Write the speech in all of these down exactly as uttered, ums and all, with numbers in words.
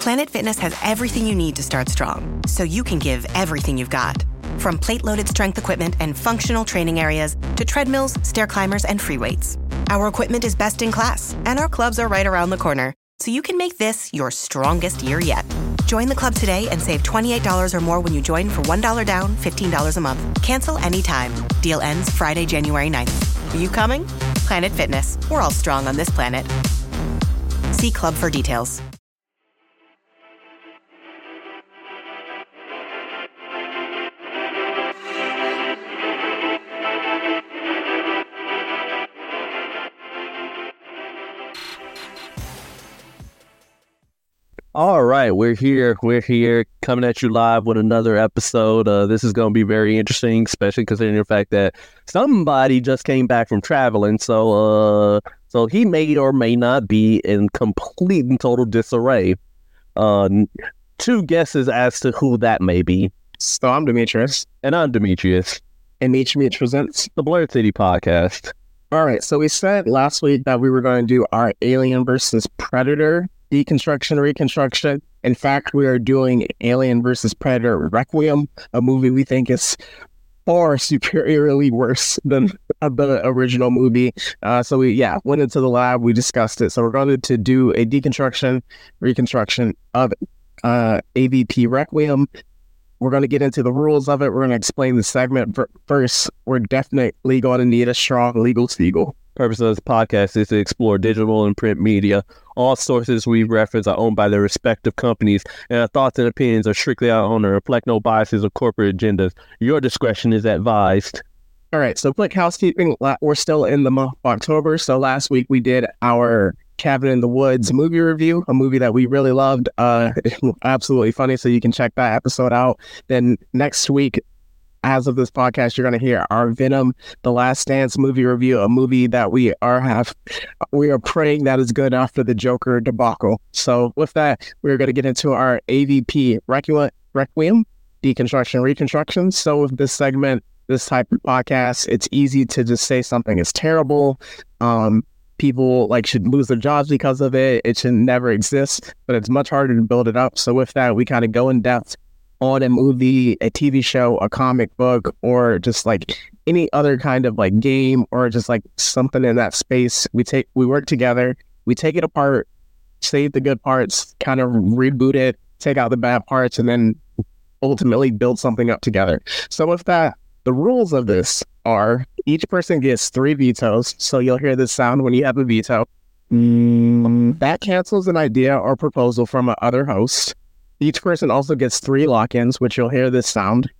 Planet Fitness has everything you need to start strong, so you can give everything you've got. From plate-loaded strength equipment and functional training areas to treadmills, stair climbers, and free weights. Our equipment is best in class, and our clubs are right around the corner, so you can make this your strongest year yet. Join the club today and save twenty-eight dollars or more when you join for one dollar down, fifteen dollars a month. Cancel anytime. Deal ends Friday, January ninth. Are you coming? Planet Fitness. We're all strong on this planet. See club for details. All right, we're here. We're here coming at you live with another episode. Uh, this is going to be very interesting, especially considering the fact that somebody just came back from traveling. So, uh, so he may or may not be in complete and total disarray. Uh, two guesses as to who that may be. So I'm Demetrius. And I'm Demetrius. And each Meet presents the Blurred City Podcast. All right, so we said last week that we were going to do our Alien versus Predator deconstruction, reconstruction. In fact, we are doing Alien versus Predator Requiem, a movie we think is far superiorly worse than the original movie. Uh, so we, yeah, went into the lab, we discussed it. So we're going to do a deconstruction, reconstruction of uh, A V P Requiem. We're going to get into the rules of it. We're going to explain the segment. First, we're definitely going to need a strong legal seagull. Purpose of this podcast is to explore digital and print media. All sources we reference are owned by their respective companies, and our thoughts and opinions are strictly our own and reflect no biases or corporate agendas. Your discretion is advised. All right, so quick housekeeping. We're still in the month of October, so last week we did our Cabin in the Woods movie review, a movie that we really loved. Uh, absolutely funny, so you can check that episode out. Then next week, as of this podcast, you're going to hear our Venom, The Last Dance movie review, a movie that we are have, we are praying that is good after the Joker debacle. So with that, we're going to get into our A V P Requiem, Requiem, deconstruction, reconstruction. So with this segment, this type of podcast, it's easy to just say something is terrible. Um, people like should lose their jobs because of it. It should never exist, but it's much harder to build it up. So with that, we kind of go in depth on a movie, a T V show, a comic book, or just like any other kind of like game or just like something in that space. We take, we work together, we take it apart, save the good parts, kind of reboot it, take out the bad parts, and then ultimately build something up together. So with that, the rules of this are each person gets three vetoes. So you'll hear this sound when you have a veto. Mm, that cancels an idea or proposal from another host. Each person also gets three lock-ins, which you'll hear this sound.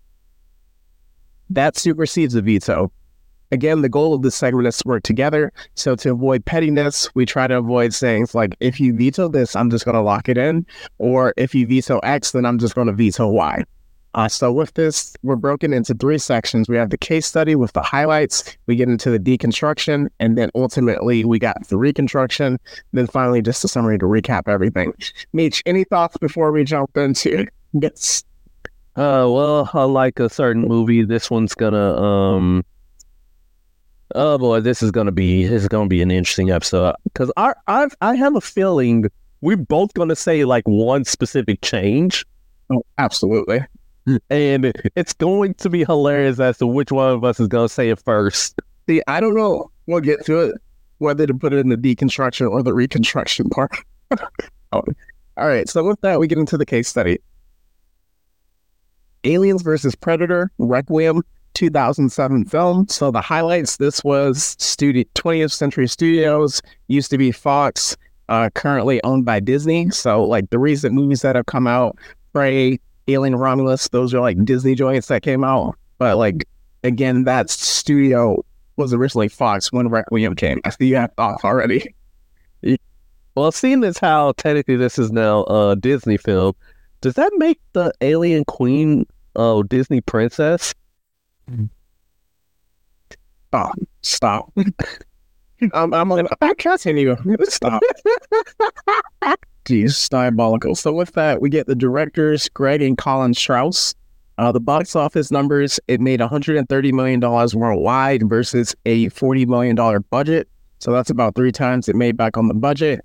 That supersedes a veto. Again, the goal of this segment is to work together. So to avoid pettiness, we try to avoid saying like, if you veto this, I'm just going to lock it in. Or if you veto X, then I'm just going to veto Y. Uh, so with this, we're broken into three sections. We have the case study with the highlights. We get into the deconstruction, and then ultimately we got the reconstruction. Then finally, just a summary to recap everything. Meech, any thoughts before we jump into this? Uh, well, unlike a certain movie, this one's gonna um. Oh boy, this is gonna be this is gonna be an interesting episode because I I I have a feeling we're both gonna say like one specific change. Oh, absolutely. And it's going to be hilarious as to which one of us is going to say it first. See, I don't know. We'll get to it, whether to put it in the deconstruction or the reconstruction part. Oh. All right, so with that, we get into the case study. Aliens versus Predator, Requiem, two thousand seven film. So the highlights, this was studio, twentieth Century Studios, used to be Fox, uh, currently owned by Disney. So like the recent movies that have come out, Prey, Alien Romulus, those are like Disney joints that came out. But like, again, that studio was originally Fox when Requiem came. I see you have thoughts already. Well, seeing as how technically this is now a Disney film, does that make the Alien Queen a Disney princess? Oh, stop. I'm, I'm like, I can't continue. Stop. Jeez, diabolical. So with that, we get the directors, Greg and Colin Strauss. Uh, the box office numbers, it made one hundred thirty million dollars worldwide versus a forty million dollars budget. So that's about three times it made back on the budget.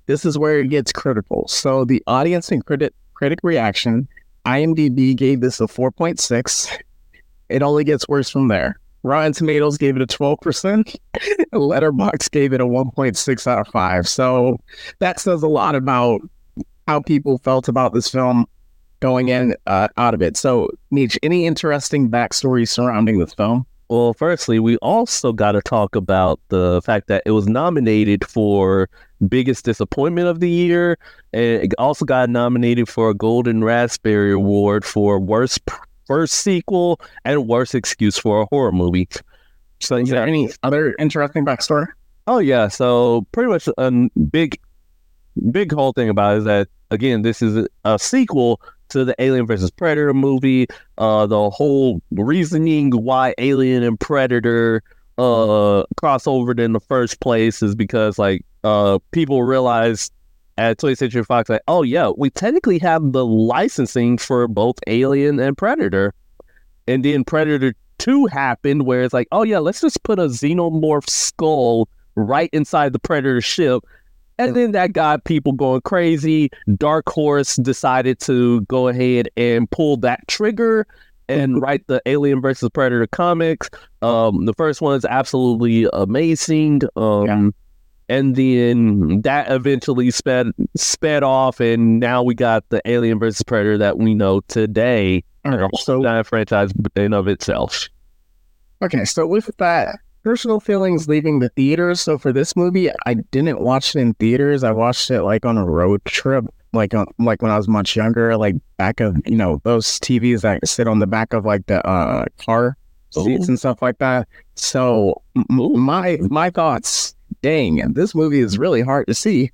this is where it gets critical. So the audience and critic critic reaction, IMDb gave this a four point six. It only gets worse from there. Rotten Tomatoes gave it a twelve percent. Letterboxd gave it a one point six out of five. So that says a lot about how people felt about this film going in uh, out of it. So, Meech, any interesting backstory surrounding this film? Well, firstly, we also got to talk about the fact that it was nominated for Biggest Disappointment of the Year, and it also got nominated for a Golden Raspberry Award for Worst Worst Sequel and Worst Excuse for a Horror Movie. So, is there any other interesting backstory? Oh, yeah. So, pretty much a big, big whole thing about it is that, again, this is a sequel to the Alien versus Predator movie. Uh, the whole reasoning why Alien and Predator uh crossovered in the first place is because like uh people realized at twentieth Century Fox like, oh yeah, we technically have the licensing for both Alien and Predator, and then Predator two happened where it's like, oh yeah, let's just put a xenomorph skull right inside the Predator ship. And then that got people going crazy. Dark Horse decided to go ahead and pull that trigger and write the Alien versus Predator comics. Um, the first one is absolutely amazing. Um, yeah. And then that eventually sped sped off, and now we got the Alien versus Predator that we know today. Right, so that franchise in of itself. Okay, so with that, personal feelings leaving the theaters. So for this movie, I didn't watch it in theaters. I watched it like on a road trip, like on, like when I was much younger, like back of, you know, those T Vs that sit on the back of like the uh, car seats and stuff like that. So m- my my thoughts, dang, this movie is really hard to see.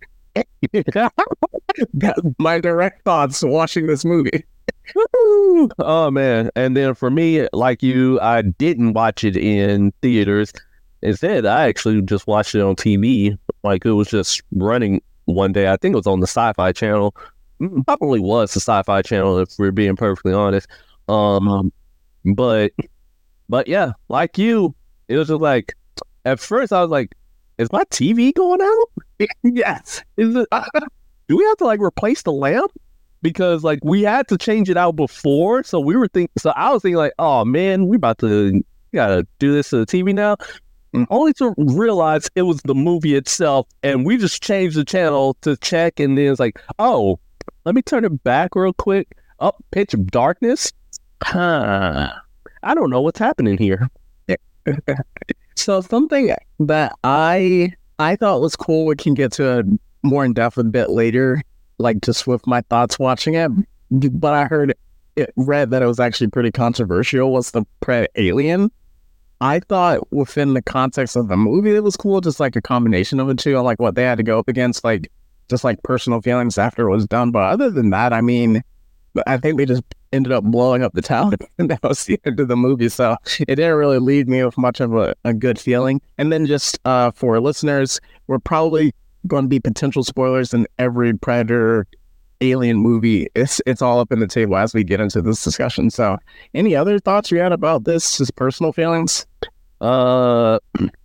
My direct thoughts watching this movie. Oh man. And then for me, like you, I didn't watch it in theaters. Instead, I actually just watched it on T V. Like it was just running one day. I think it was on the Sci-Fi Channel. Probably was the Sci-Fi Channel if we're being perfectly honest. Um but but yeah, like you, it was just like at first I was like, is my T V going out? Yes. Is it do we have to like replace the lamp? Because like we had to change it out before, so we were thinking. So I was thinking like, oh man, we about to we gotta do this to the T V now. And only to realize it was the movie itself, and we just changed the channel to check, and then it's like, oh, let me turn it back real quick. Up, oh, pitch of darkness. Huh. I don't know what's happening here. So something that I I thought was cool. We can get to it more in depth a bit later. Like just with my thoughts watching it, but I heard it read that it was actually pretty controversial. Was the Pred Alien? I thought within the context of the movie, it was cool, just like a combination of the two, and like what they had to go up against, like just like personal feelings after it was done. But other than that, I mean, I think they just ended up blowing up the town, and that was the end of the movie. So it didn't really leave me with much of a, a good feeling. And then just uh, for listeners, we're probably going to be potential spoilers in every Predator Alien movie. It's it's all up in the table as we get into this discussion. So any other thoughts you had about this, just personal feelings? Uh,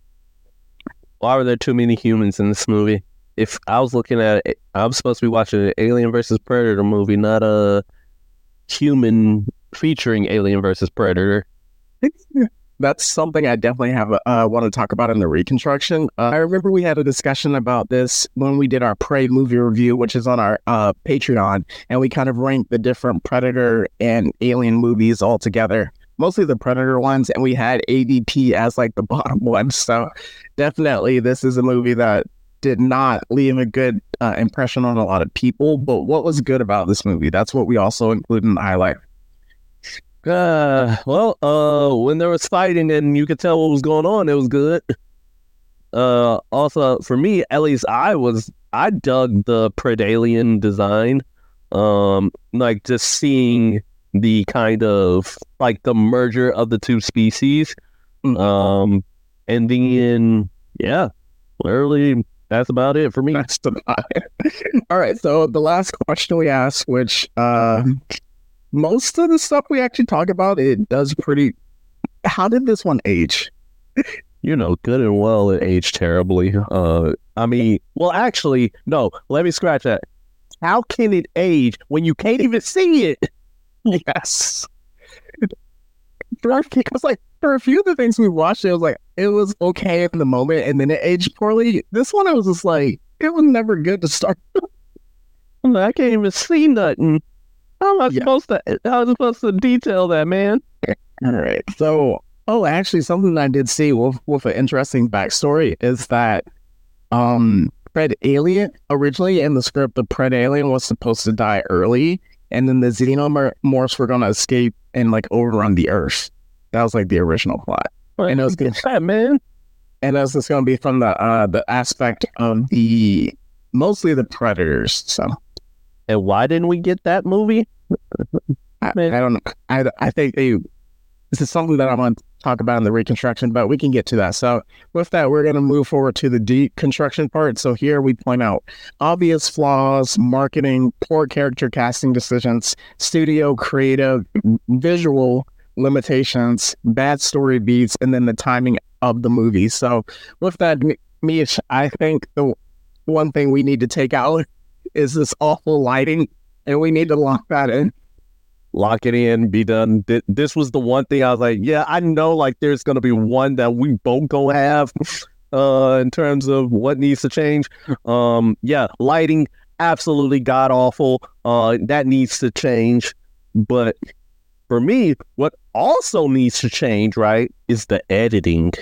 why were there too many humans in this movie? If I was looking at it, I'm supposed to be watching an Alien versus Predator movie, not a human featuring Alien versus Predator. That's something I definitely have uh, want to talk about in the reconstruction. Uh, I remember we had a discussion about this when we did our Prey movie review, which is on our uh, Patreon, and we kind of ranked the different Predator and Alien movies all together, mostly the Predator ones, and we had A V P as like the bottom one. So definitely this is a movie that did not leave a good uh, impression on a lot of people, but what was good about this movie? That's what we also include in the highlight. Uh, well, uh, when there was fighting and you could tell what was going on, it was good. Uh, also for me, at least I was, I dug the Predalien design. Um, like just seeing the kind of like the merger of the two species. Um, and then, yeah, literally that's about it for me. That's about it. All right. So the last question we asked, which, uh, most of the stuff we actually talk about, it does pretty... How did this one age? you know, good and well it aged terribly. Uh, I mean, well, actually, no. Let me scratch that. How can it age when you can't even see it? Yes. It was like, for a few of the things we watched, it was like, it was okay in the moment, and then it aged poorly. This one, I was just like, it was never good to start. I'm like, I can't even see nothing. How am I yeah. supposed to, how am I supposed to detail that, man? All right. So, oh, actually, something I did see with, with an interesting backstory is that um, Pred Alien, originally in the script, the Pred Alien was supposed to die early, and then the Xenomorphs were going to escape and, like, overrun the Earth. That was, like, the original plot. What? And it was good. That, man. And it was just going to be from the uh, the aspect of the, mostly the Predators, so. And why didn't we get that movie? I, I don't know. I, I think they, this is something that I want to talk about in the reconstruction, but we can get to that. So with that, we're going to move forward to the deconstruction part. So here we point out obvious flaws, marketing, poor character casting decisions, studio, creative, visual limitations, bad story beats, and then the timing of the movie. So with that, Mish, I think the one thing we need to take out is this awful lighting, and we need to lock that in. Lock it in, be done. This was the one thing I was like, yeah, I know like there's going to be one that we both gonna have uh, in terms of what needs to change. Um, yeah, lighting, absolutely god awful. Uh, that needs to change. But for me, what also needs to change, right, is the editing.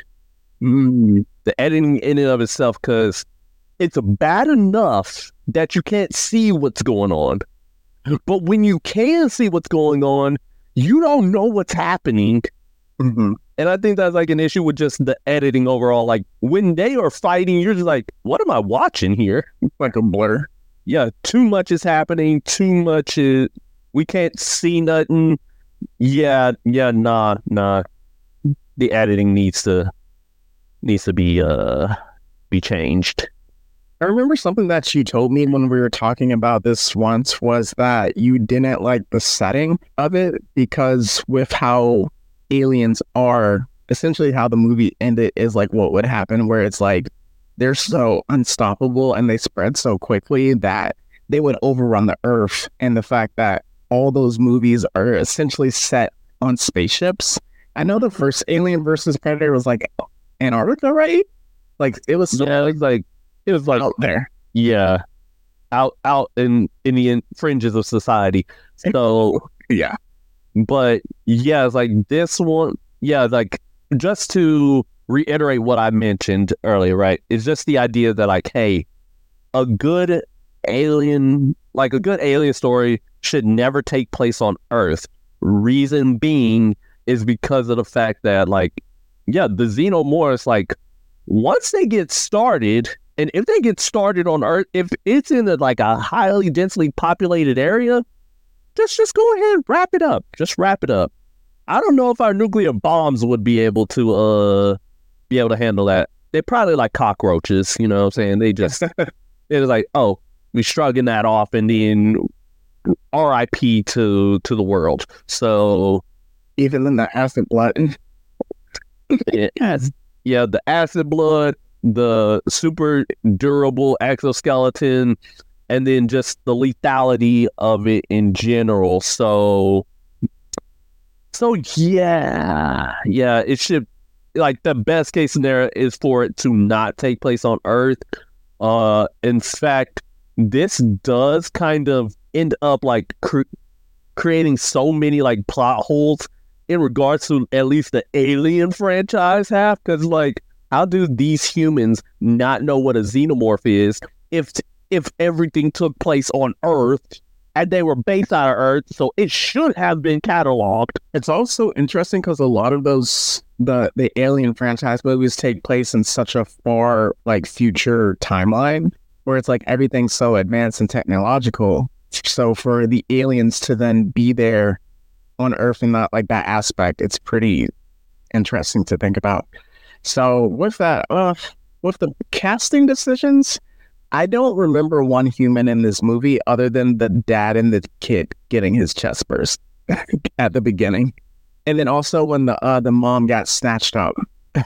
Mm, the editing in and of itself, because it's bad enough that you can't see what's going on. But when you can see what's going on, you don't know what's happening. Mm-hmm. And I think that's like an issue with just the editing overall. Like when they are fighting, you're just like, what am I watching here? Like a blur. Yeah, too much is happening. Too much is, we can't see nothing. Yeah, yeah, nah, nah. The editing needs to needs to be uh be changed. I remember something that you told me when we were talking about this once was that you didn't like the setting of it because with how aliens are, essentially how the movie ended is like what would happen, where it's like they're so unstoppable and they spread so quickly that they would overrun the Earth. And the fact that all those movies are essentially set on spaceships. I know the first Alien versus Predator was like Antarctica, right? Like it was so yeah, it was like It was like out there. Yeah. Out out in, in the fringes of society. So yeah. But yeah, it's like this one, yeah, like just to reiterate what I mentioned earlier, right? It's just the idea that like, hey, a good alien like a good alien story should never take place on Earth. Reason being is because of the fact that like, yeah, the Xenomorphs, like once they get started, and if they get started on Earth, if it's in a, like a highly densely populated area, just just go ahead, wrap it up. Just wrap it up. I don't know if our nuclear bombs would be able to uh be able to handle that. They're probably like cockroaches, you know what I'm saying? They just they're like, oh, we shrugging that off and then R I P to to the world. So even in the acid blood. Yes. Yeah, the acid blood, the super durable exoskeleton, and then just the lethality of it in general. So, so yeah, yeah, it should, like, the best case scenario is for it to not take place on Earth. Uh, in fact, this does kind of end up, like, cr- creating so many, like, plot holes in regards to at least the Alien franchise have, because, like, how do these humans not know what a xenomorph is if if everything took place on Earth and they were based out of Earth? So it should have been cataloged. It's also interesting because a lot of those the the Alien franchise movies take place in such a far like future timeline where it's like everything's so advanced and technological. So for the aliens to then be there on Earth and not like that aspect, it's pretty interesting to think about. So with that, uh, with the casting decisions, I don't remember one human in this movie other than the dad and the kid getting his chest burst at the beginning. And then also when the uh, the mom got snatched up.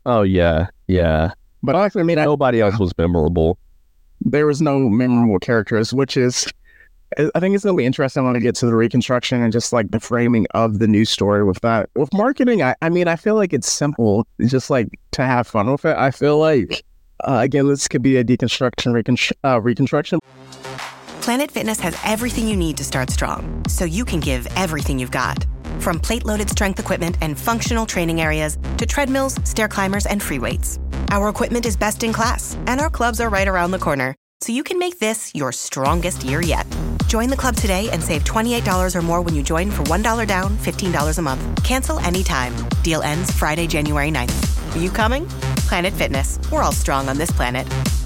Oh yeah, yeah. But I actually mean, I, Nobody else was memorable. there was no memorable characters, which is, I think it's going to be interesting when I get to the reconstruction and just like the framing of the new story with that. With marketing, I, I mean, I feel like it's simple, just like to have fun with it. I feel like, uh, again, this could be a deconstruction, reconstru- uh, reconstruction. Planet Fitness has everything you need to start strong, so you can give everything you've got. From plate-loaded strength equipment and functional training areas to treadmills, stair climbers, and free weights. Our equipment is best in class, and our clubs are right around the corner, so you can make this your strongest year yet. Join the club today and save twenty-eight dollars or more when you join for one dollar down, fifteen dollars a month. Cancel anytime. Deal ends Friday, January ninth. Are you coming? Planet Fitness. We're all strong on this planet.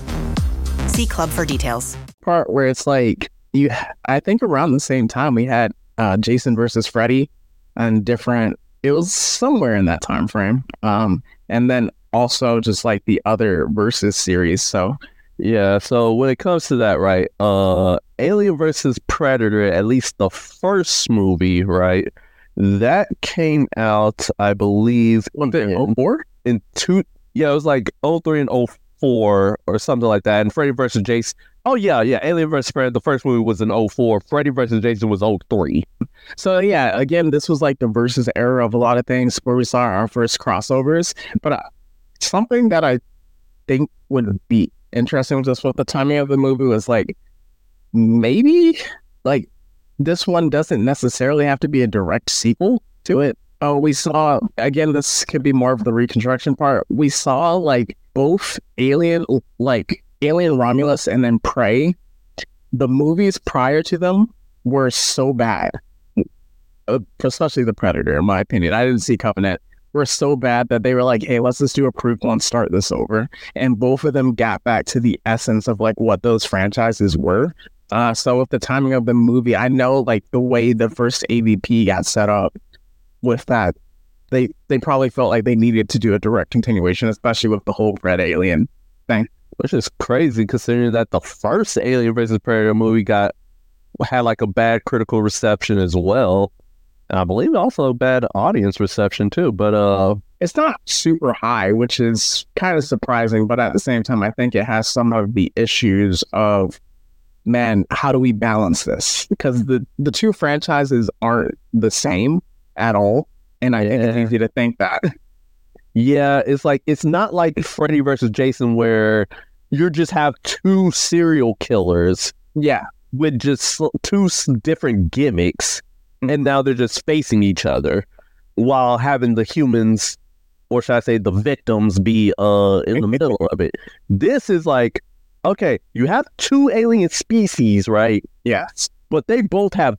See club for details. Part where it's like, you, I think around the same time we had uh, Jason versus Freddy and different, it was somewhere in that time frame. Um, and then also just like the other versus series. So Yeah, so when it comes to that, right, uh, Alien versus Predator, at least the first movie, right, that came out, I believe, in, oh four? in two, yeah, it was like oh three and oh four or something like that, and Freddy versus Jason, oh yeah, yeah, Alien versus Predator, the first movie was in oh four, Freddy versus Jason was oh three. So yeah, again, this was like the versus era of a lot of things where we saw our first crossovers, but uh, something that I think would be interesting just with the timing of the movie was like, maybe like this one doesn't necessarily have to be a direct sequel to it. Oh, we saw, again, this could be more of the reconstruction part. We saw like both Alien, like Alien Romulus and then Prey. The movies prior to them were so bad, uh, especially the Predator, in my opinion. I didn't see Covenant. Were so bad that they were like, hey, let's just do a prequel and start this over. And both of them got back to the essence of like what those franchises were. Uh, so with the timing of the movie, I know like the way the first A V P got set up with that, they they probably felt like they needed to do a direct continuation, especially with the whole Red Alien thing. Which is crazy considering that the first Alien versus Predator movie got had like a bad critical reception as well. And I believe also a bad audience reception too, but uh, it's not super high, which is kind of surprising. But at the same time, I think it has some of the issues of, man, how do we balance this? Because the, the two franchises aren't the same at all. And I think it's easy to think that. Yeah, it's like, it's not like Freddy versus Jason where you just have two serial killers. Yeah. With just two different gimmicks. And now they're just facing each other while having the humans, or should I say the victims, be uh in the middle of it. This is like, okay, you have two alien species, right? Yes. But they both have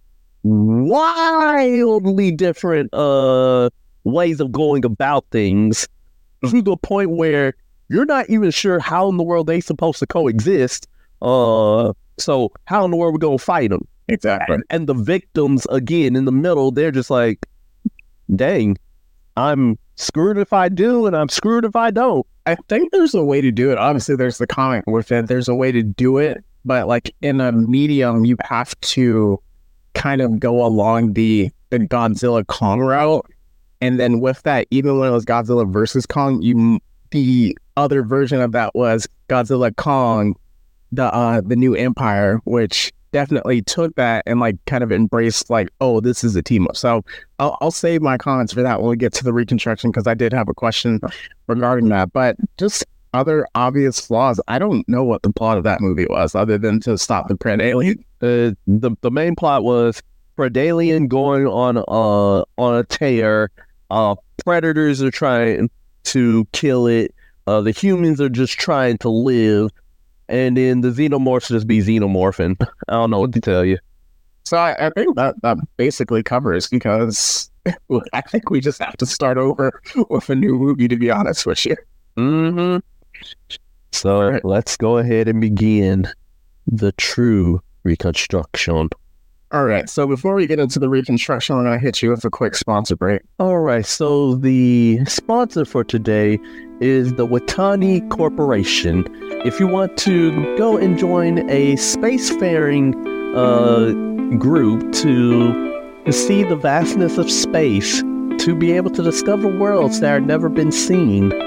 wildly different uh ways of going about things to the point where you're not even sure how in the world they're supposed to coexist. Uh, so how in the world we gonna fight them? Exactly. And, and the victims, again, in the middle, they're just like, dang, I'm screwed if I do, and I'm screwed if I don't. I think there's a way to do it. Obviously, there's the comic with it. There's a way to do it. But like in a medium, you have to kind of go along the, the Godzilla Kong route. And then with that, even when it was Godzilla versus Kong, you the other version of that was Godzilla Kong, the uh, the new Empire, which definitely took that and like kind of embraced like, oh, this is a team up. So I'll, I'll save my comments for that when we get to the reconstruction, because I did have a question regarding that. But just other obvious flaws, I don't know what the plot of that movie was other than to stop the Predalien. Uh, the the main plot was Predalien going on uh on a tear. Uh, predators are trying to kill it. Uh, the humans are just trying to live. And then the xenomorphs just be xenomorphing. I don't know what to tell you. So I, I think that, that basically covers, because I think we just have to start over with a new movie, to be honest with you. Mm-hmm. So right. Let's go ahead and begin the true reconstruction. All right. So before we get into the reconstruction, I'm going to hit you with a quick sponsor break. All right. So the sponsor for today is the Watani Corporation. If you want to go and join a spacefaring uh, group to, to see the vastness of space, to be able to discover worlds that have never been seen,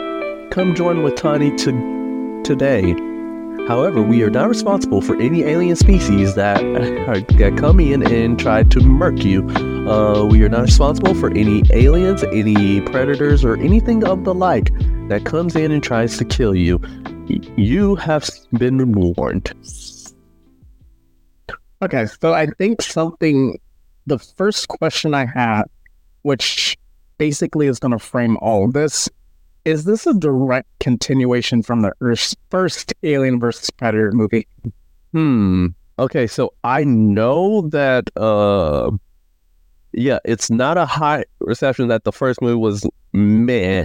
come join with Tani to today. However, we are not responsible for any alien species that, uh, that come in and try to murk you. Uh, we are not responsible for any aliens, any predators, or anything of the like that comes in and tries to kill you. Y- you have been warned. Okay, so I think something, the first question I had, which basically is going to frame all of this, is this a direct continuation from the Earth's first Alien versus Predator movie? Hmm. Okay, so I know that, uh, yeah, it's not a high reception that the first movie was meh,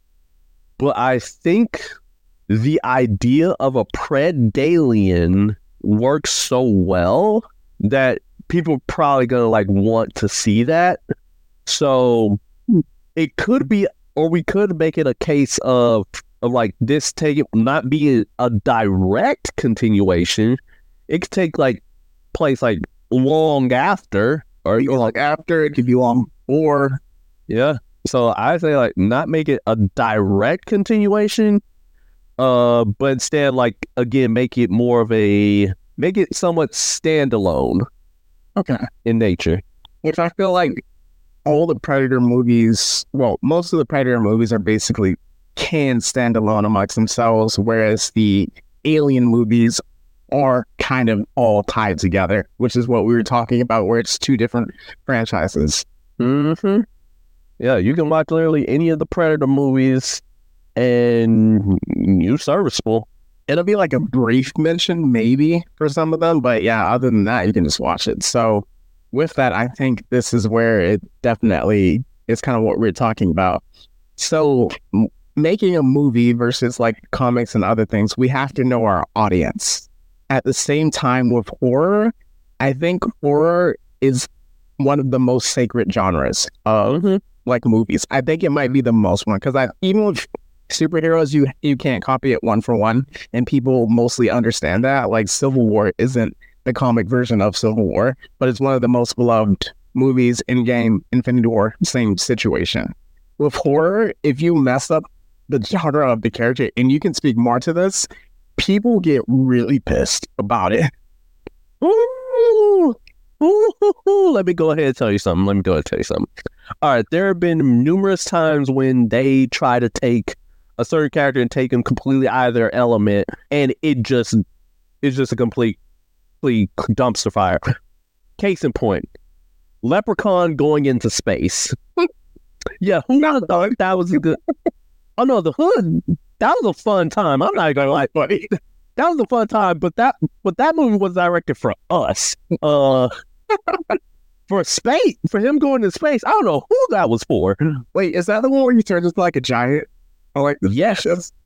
but I think the idea of a Predalien works so well that people probably gonna like want to see that. So it could be, or we could make it a case of, of like this taking not being a direct continuation. It could take like place like long after, or, Or like after, it could be long before. yeah. So I say like not make it a direct continuation, uh, but instead like again make it more of a make it somewhat standalone Okay. in nature. Which I feel like all the Predator movies, well, most of the Predator movies are basically can stand alone amongst themselves, whereas the Alien movies are kind of all tied together, which is what we were talking about, where it's two different franchises. Mm-hmm. Yeah, you can watch literally any of the Predator movies and you're serviceable. It'll be like a brief mention, maybe, for some of them, but yeah, other than that, you can just watch it. So with that, I think this is where it definitely is kind of what we're talking about. So m- making a movie versus like comics and other things, we have to know our audience. At the same time with horror, I think horror is one of the most sacred genres of Mm-hmm. like movies. I think it might be the most one because I even with superheroes, you you can't copy it one for one, and people mostly understand that. Like Civil War isn't the comic version of Civil War, but it's one of the most beloved movies. In game, Infinity War, same situation. With horror, if you mess up the genre of the character, and you can speak more to this, people get really pissed about it. Ooh, ooh, ooh, ooh. Let me go ahead and tell you something. Let me go ahead and tell you something. All right, there have been numerous times when they try to take a certain character and take him completely out of their element, and it just it's just a complete, complete dumpster fire. Case in point, Leprechaun going into space. Yeah, who would have thought that was a good? Oh no, the Hood. That was a fun time. I'm not gonna lie, buddy. That was a fun time, but that but that movie was directed for us. Uh, for space, for him going to space. I don't know who that was for. Wait, is that the one where you turn into like a giant? Or like Yes,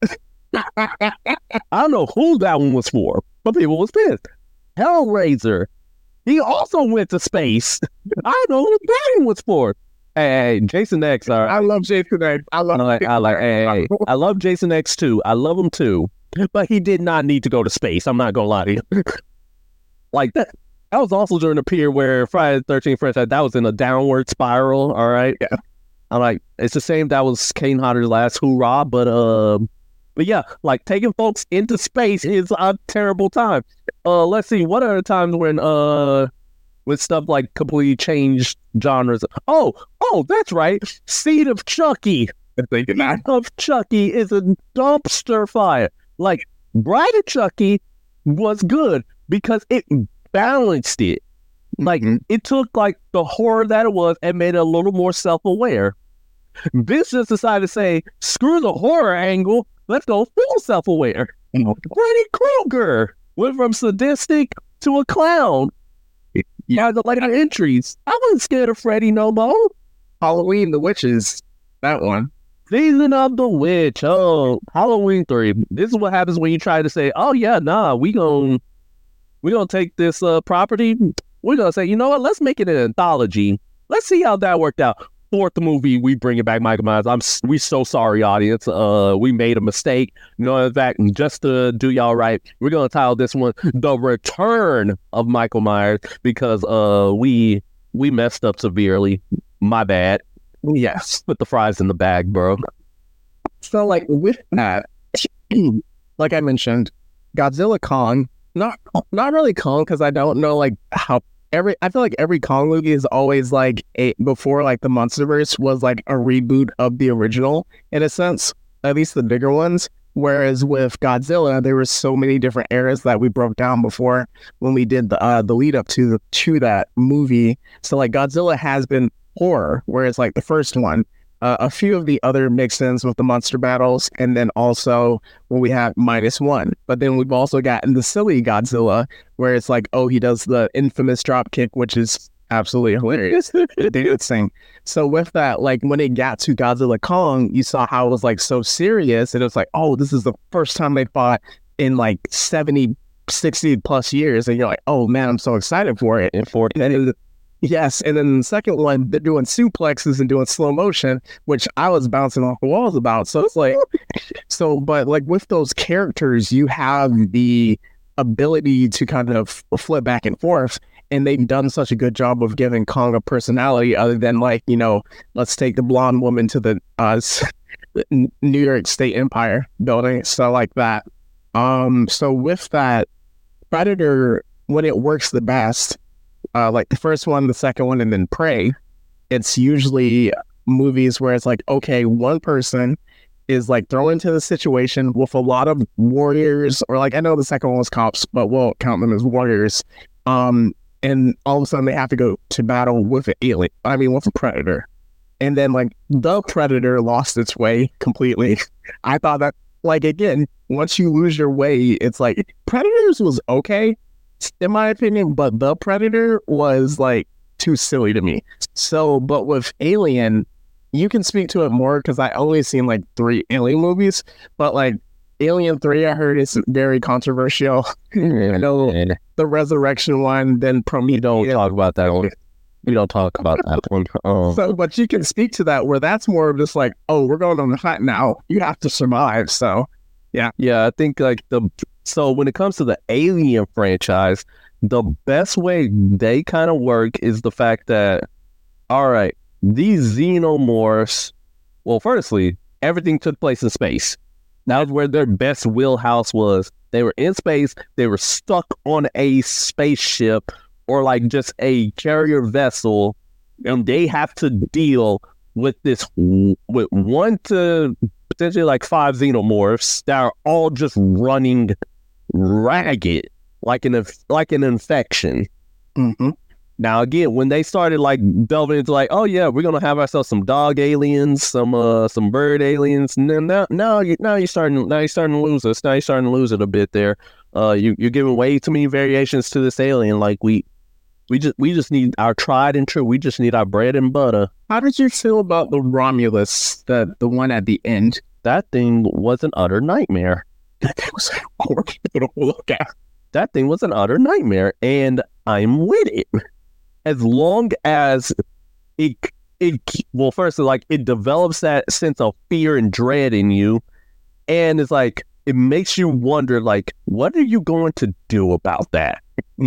I don't know who that one was for, but people was pissed. Hellraiser, he also went to space. I don't know who that one was for. Hey, hey, Jason X. All right. I love Jason X. I love I like, I like, hey, hey, I love Jason X too. I love him too, but he did not need to go to space. I'm not gonna lie to you. Like that, that was also during the period where Friday the thirteenth franchise that was in a downward spiral. All right, yeah. I'm like, it's the same. That was Kane Hodder's last hoorah, but uh, but yeah, like taking folks into space is a terrible time. Uh, let's see, what are the times when uh. with stuff like completely changed genres. Oh, oh, that's right. Seed of Chucky. Thinking that. Seed of Chucky is a dumpster fire. Like, Bride of Chucky was good because it balanced it. Like, Mhm. it took, like, the horror that it was and made it a little more self-aware. This just decided to say, screw the horror angle, let's go full self-aware. Mhm. Freddy Krueger went from sadistic to a clown. Yeah, the later entries. I wasn't scared of Freddy no more. Halloween, the witches, that one. Season of the Witch. Oh, Halloween three. This is what happens when you try to say, "Oh yeah, nah, we gon' we gonna take this uh property. We're gonna say, you know what? Let's make it an anthology. Let's see how that worked out." Fourth movie, we bring it back, Michael Myers. I'm s- we so sorry, audience. Uh, we made a mistake. No, in fact, just to do y'all right, we're gonna title this one "The Return of Michael Myers" because uh we we messed up severely. My bad. Yes. Put the fries in the bag, bro. So like with that, like I mentioned, Godzilla Kong, not not really Kong because I don't know like how every I feel like every Kong movie is always like a before like the Monsterverse was like a reboot of the original in a sense, at least the bigger ones. Whereas with Godzilla, there were so many different eras that we broke down before when we did the uh, the lead up to the, to that movie. So like Godzilla has been horror, whereas like the first one, uh, a few of the other mix-ins with the monster battles, and then also when we have minus one. But then we've also gotten the silly Godzilla, where it's like, oh, he does the infamous drop kick, which is absolutely hilarious. Dancing. So with that, like when it got to Godzilla Kong, you saw how it was like so serious, and it was like, oh, this is the first time they fought in like seventy, sixty plus years, and you're like, oh man, I'm so excited for it. And for And then it, yes, and then the second one, they're doing suplexes and doing slow motion, which I was bouncing off the walls about. So it's like, so, but like with those characters, you have the ability to kind of flip back and forth. And they've done such a good job of giving Kong a personality other than like, you know, let's take the blonde woman to the uh, New York State Empire building, stuff like that. Um, so with that, Predator, when it works the best, uh, like the first one, the second one, and then Prey, it's usually movies where it's like, okay, one person is like thrown into the situation with a lot of warriors, or like, I know the second one was cops, but we'll count them as warriors. Um, and all of a sudden they have to go to battle with an alien, I mean, with a predator. And then like the Predator lost its way completely. I thought that, like, again, once you lose your way, it's like Predators was okay, in my opinion, but the Predator was like too silly to me. So, but with Alien, you can speak to it more because I only seen like three Alien movies, but like Alien three, I heard is very controversial. You know, the Resurrection one, then Prometheus. don't talk about that one. We don't talk about that one. Oh. So, but you can speak to that where that's more of just like, oh, we're going on the hunt now. You have to survive. So, yeah. Yeah, I think like the, so when it comes to the Alien franchise, the best way they kind of work is the fact that, all right, these xenomorphs, well, firstly, everything took place in space. That was where their best wheelhouse was. They were in space. They were stuck on a spaceship or like just a carrier vessel, and they have to deal with this, with one to potentially like five xenomorphs that are all just running ragged, like an like an infection. Mm-hmm. Now, again, when they started like delving into like, oh yeah, we're gonna have ourselves some dog aliens, some uh, some bird aliens. Now, now, now you now you're starting now you're starting to lose us. Now you're starting to lose it a bit there. Uh, you you're giving way too many variations to this alien. Like we we just we just need our tried and true. We just need our bread and butter. How did you feel about the Romulus, the the one at the end? That thing was an utter nightmare. That thing was horrible to look at. That thing was an utter nightmare, and I'm with it. As long as it, it, well, first, like, it develops that sense of fear and dread in you, and it's like, it makes you wonder, like, what are you going to do about that?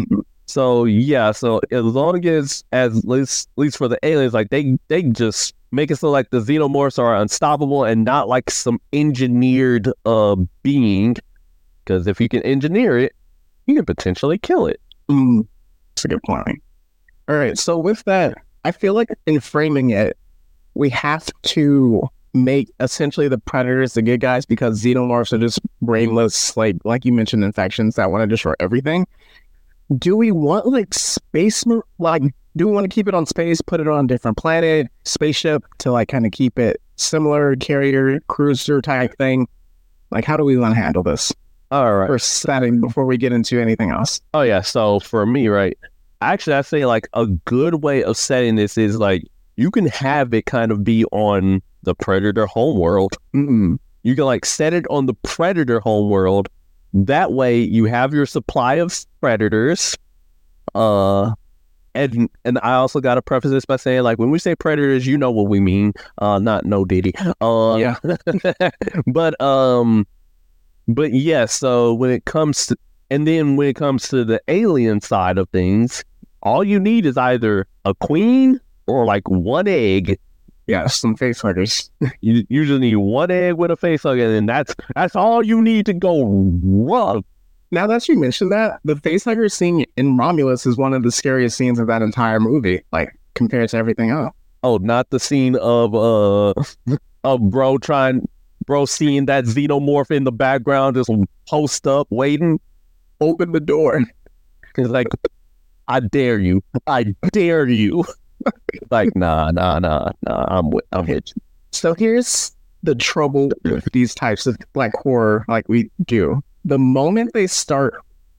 So, yeah, so as long as, as at least, at least for the aliens, like, they, they just make it so, like, the xenomorphs are unstoppable and not, like, some engineered uh being, because if you can engineer it, you can potentially kill it. Mm, that's a good point. All right, so with that, I feel like in framing it, we have to make essentially the predators the good guys because xenomorphs are just brainless, like like you mentioned, infections that want to destroy everything. Do we want like space, like do we want to keep it on space, put it on a different planet, spaceship to like kind of keep it similar, carrier, cruiser type thing? Like how do we want to handle this? All right. First setting before we get into anything else. Oh yeah, so for me, right, actually, I say like a good way of setting this is like you can have it kind of be on the Predator homeworld. Mm-mm. You can like set it on the Predator homeworld. That way, you have your supply of predators. Uh, and and I also got to preface this by saying like when we say predators, you know what we mean. Uh, not no Diddy. Uh, Yeah. but um, but yeah. So when it comes to And then when it comes to the alien side of things, all you need is either a queen or like one egg, Yeah, some face huggers. You you just need one egg with a face hugger, and that's that's all you need to go wrong. Now that you mentioned that, the face hugger scene in Romulus is one of the scariest scenes of that entire movie, like compared to everything else. Oh, not the scene of uh of bro trying bro seeing that xenomorph in the background just post up waiting. Open the door. It's like, I dare you. I dare you. Like, nah, nah, nah, nah. I'm with, I'm hit. So here's the trouble with these types of like horror, like we do. The moment they start,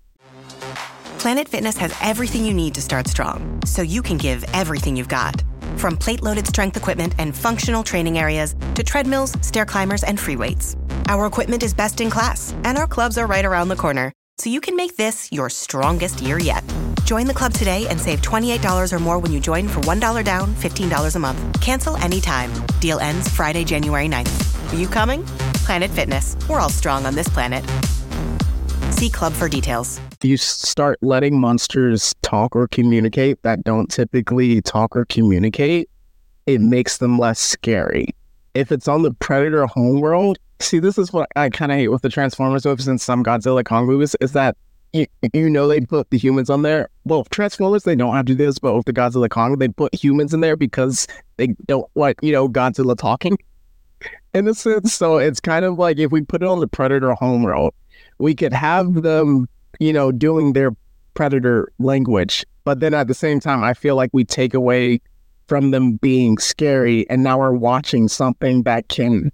Planet Fitness has everything you need to start strong, so you can give everything you've got. From plate-loaded strength equipment and functional training areas to treadmills, stair climbers, and free weights. Our equipment is best in class, and our clubs are right around the corner, so you can make this your strongest year yet. Join the club today and save twenty-eight dollars or more when you join for one dollar down, fifteen dollars a month. Cancel anytime. Deal ends Friday, January ninth. Are you coming? Planet Fitness. We're all strong on this planet. See club for details. you start letting monsters talk or communicate that don't typically talk or communicate, it makes them less scary. If it's on the Predator homeworld, see, this is what I kind of hate with the Transformers movies and some Godzilla Kong movies, is that you, you know they put the humans on there. Well, Transformers, they don't have to do this, but with the Godzilla Kong, they put humans in there because they don't want, you know, Godzilla talking. In a sense, so it's kind of like if we put it on the Predator homeworld, we could have them, you know, doing their Predator language, but then at the same time, I feel like we take away from them being scary, and now we're watching something that can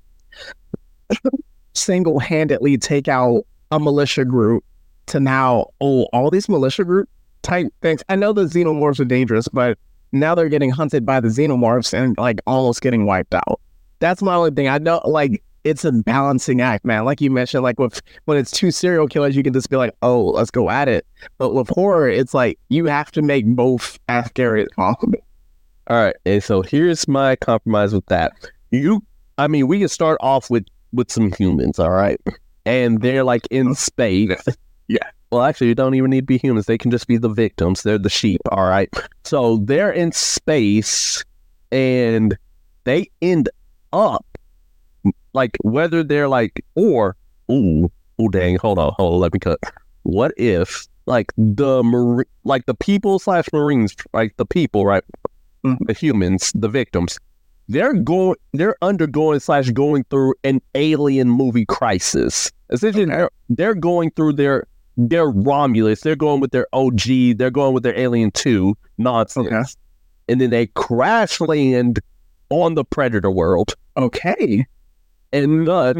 single-handedly take out a militia group to now, oh, all these militia group type things. I know the xenomorphs are dangerous, but now they're getting hunted by the xenomorphs and like almost getting wiped out. That's my only thing. I know, like, it's a balancing act, man. Like you mentioned, like with when it's two serial killers, you can just be like, oh, let's go at it. But with horror, it's like you have to make both as scary as possible. All right, and so here's my compromise with that. You, I mean, we can start off with with some humans, all right, and they're like in space. Yeah. Well, actually, you don't even need to be humans. They can just be the victims. They're the sheep, all right. So they're in space, and they end up like whether they're like or ooh ooh dang hold on hold on let me cut. What if like the mar- like the people slash Marines, like the people, right? The humans, the victims, they're going, they're undergoing slash going through an alien movie crisis. Essentially, okay. they're, they're going through their their Romulus, they're going with their O G, they're going with their Alien two nonsense, okay. And then they crash land on the Predator world. Okay, and thus,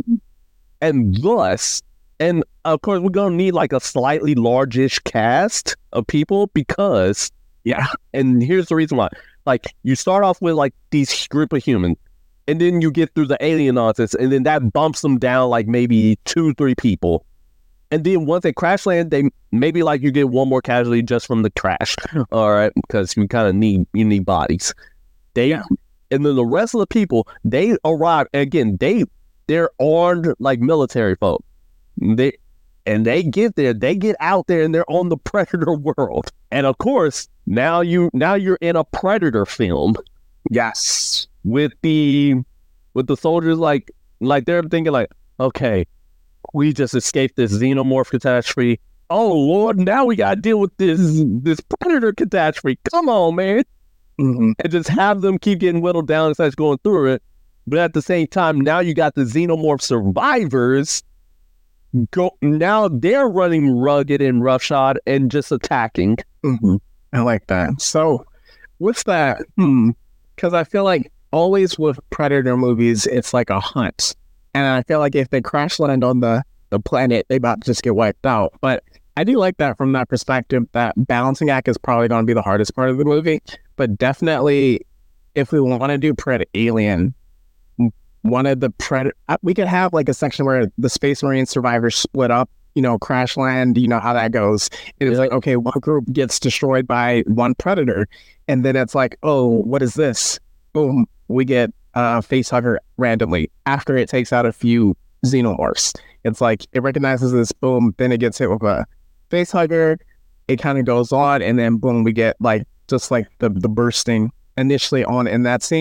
and thus, and of course, we're gonna need like a slightly largish cast of people because. Yeah, and here's the reason why. Like, you start off with, like, these group of humans, and then you get through the alien nonsense, and then that bumps them down, like, maybe two, three people. And then once they crash land, they maybe, like, you get one more casualty just from the crash, all right? Because you kind of need, you need bodies. They, yeah. And then the rest of the people, they arrive, and again, they, they're armed, like, military folk. They... And they get there, they get out there, and they're on the Predator world. And of course, now you now you're in a Predator film. Yes, with the with the soldiers like like they're thinking like, okay, we just escaped this xenomorph catastrophe. Oh Lord, now we gotta deal with this this Predator catastrophe. Come on, man, mm-hmm. And just have them keep getting whittled down as that's going through it. But at the same time, now you got the xenomorph survivors. Go now they're running rugged and roughshod and just attacking. Mm-hmm. I like that. So with that, hmm, because I feel like always with Predator movies, it's like a hunt. And I feel like if they crash land on the, the planet, they about to just get wiped out. But I do like that from that perspective, that balancing act is probably going to be the hardest part of the movie. But definitely, if we want to do Pred Alien, one of the Predator, we could have like a section where the Space Marine survivors split up, you know, crash land, you know how that goes. It's like, okay, one group gets destroyed by one Predator, and then it's like, oh, what is this? Boom, we get a uh, face hugger randomly after it takes out a few xenomorphs. It's like, it recognizes this, boom, then it gets hit with a face hugger, it kind of goes on, and then boom, we get like, just like the, the bursting initially on in that scene.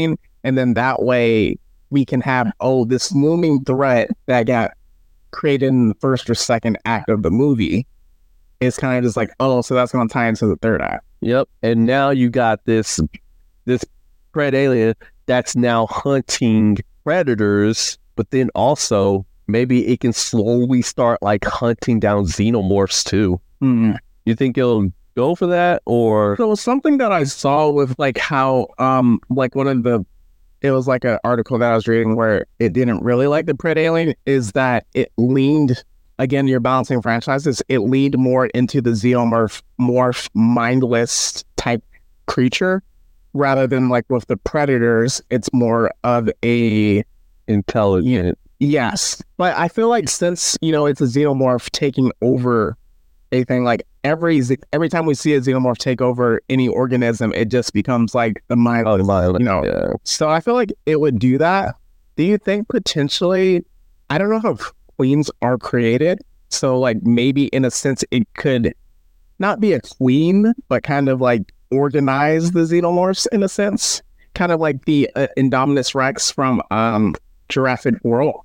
And then that way we can have, oh, this looming threat that got created in the first or second act of the movie is kind of just like, oh, so that's going to tie into the third act. Yep. And now you got this this pred alien that's now hunting predators, but then also maybe it can slowly start like hunting down xenomorphs too. Mm-hmm. You think it'll go for that, or so something that I saw with like how um like one of the it was like an article that I was reading where it didn't really like the pred alien is that it leaned, again, you're balancing franchises, it leaned more into the xenomorph morph mindless type creature rather than like with the predators it's more of a intelligent. Yes, but I feel like since, you know, it's a xenomorph taking over anything, like every every time we see a xenomorph take over any organism, it just becomes like the mind, Oh, my, you know. yeah. So I feel like it would do that. Do you think potentially, I don't know how queens are created, so like maybe in a sense it could not be a queen, but kind of like organize the xenomorphs in a sense, kind of like the uh, Indominus Rex from um, Jurassic World.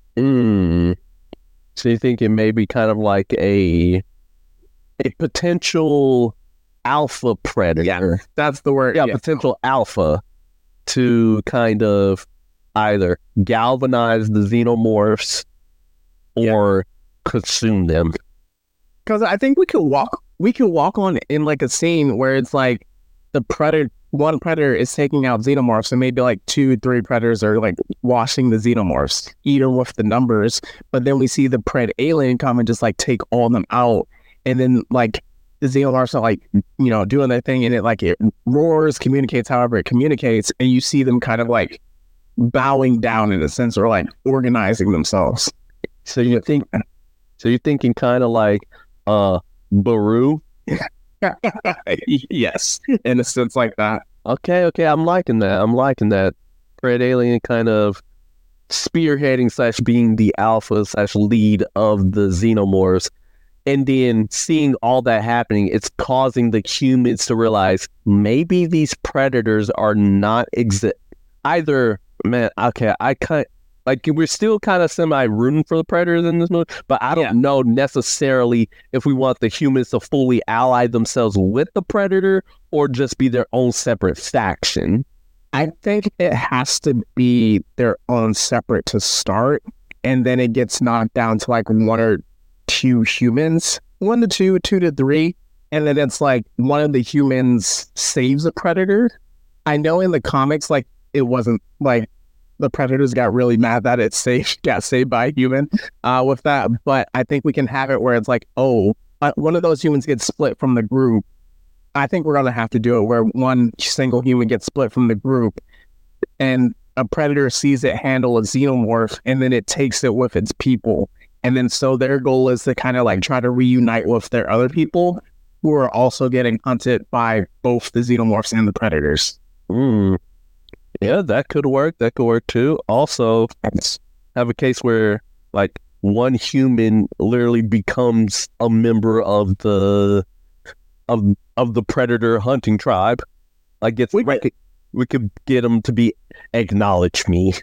Mm. So you think it may be kind of like a a potential alpha predator? Yeah, that's the word. Yeah, Yeah. potential alpha to kind of either galvanize the xenomorphs or consume them. Because I think we could walk, we could walk on in like a scene where it's like the predator, one predator is taking out xenomorphs, and maybe like two, three predators are like washing the xenomorphs, even with the numbers. But then we see the pred alien come and just like take all of them out, and then like the xenomorphs are like, you know, doing their thing, and it like it roars, communicates however it communicates, and you see them kind of like bowing down in a sense, or like organizing themselves. So you think, so you're thinking kind of like uh Baru. Yes, in a sense like that. Okay, okay, I'm liking that. I'm liking that. Pred alien kind of spearheading slash being the alpha slash lead of the xenomorphs, and then seeing all that happening, it's causing the humans to realize maybe these predators are not exi- either. Man, okay, I kind like we're still kind of semi rooting for the predators in this movie, but I don't Yeah. know necessarily if we want the humans to fully ally themselves with the predator or just be their own separate faction. I think it has to be their own separate to start, and then it gets knocked down to like one or two humans, one to two, two to three, and then it's like one of the humans saves a predator. I know in the comics, like it wasn't like the predators got really mad that it saved, got saved by a human uh, with that, but I think we can have it where it's like, oh, uh, one of those humans gets split from the group. I think we're going to have to do it where one single human gets split from the group and a predator sees it handle a xenomorph, and then it takes it with its people. And then so their goal is to kind of like try to reunite with their other people who are also getting hunted by both the xenomorphs and the predators. Mm. Yeah, that could work. That could work too. Also, have a case where like one human literally becomes a member of the of of the predator hunting tribe. Like it's We rec- we could get them to be acknowledge me.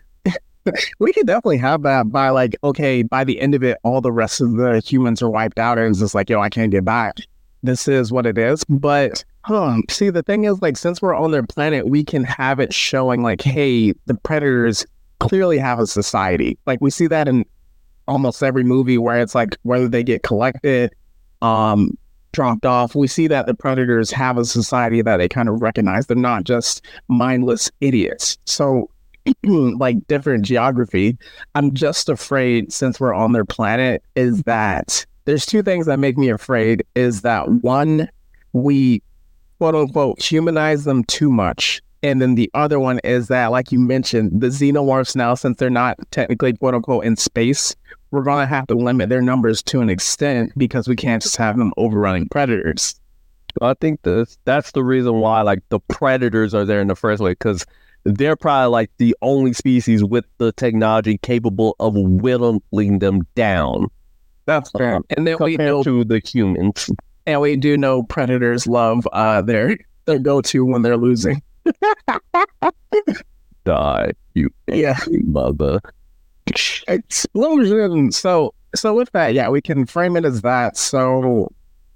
We could definitely have that by like, okay, by the end of it, all the rest of the humans are wiped out, and it's just like, yo, I can't get back. This is what it is. But huh, see, the thing is, like, since we're on their planet, we can have it showing like, hey, the predators clearly have a society. Like we see that in almost every movie where it's like whether they get collected, um, dropped off. We see that the predators have a society that they kind of recognize. They're not just mindless idiots. So like different geography. I'm just afraid, since we're on their planet, is that there's two things that make me afraid. Is that one, we quote unquote humanize them too much. And then the other one is that, like you mentioned, the xenomorphs now, since they're not technically quote unquote in space, we're going to have to limit their numbers to an extent because we can't just have them overrunning predators. I think that's that's the reason why like the predators are there in the first place, because they're probably like the only species with the technology capable of whittling them down. That's fair. Uh, And then we compared know, to the humans. and we do know predators love uh, their their go to when they're losing. die, you Yeah. mother. Explosion. So, so with that, yeah, we can frame it as that. So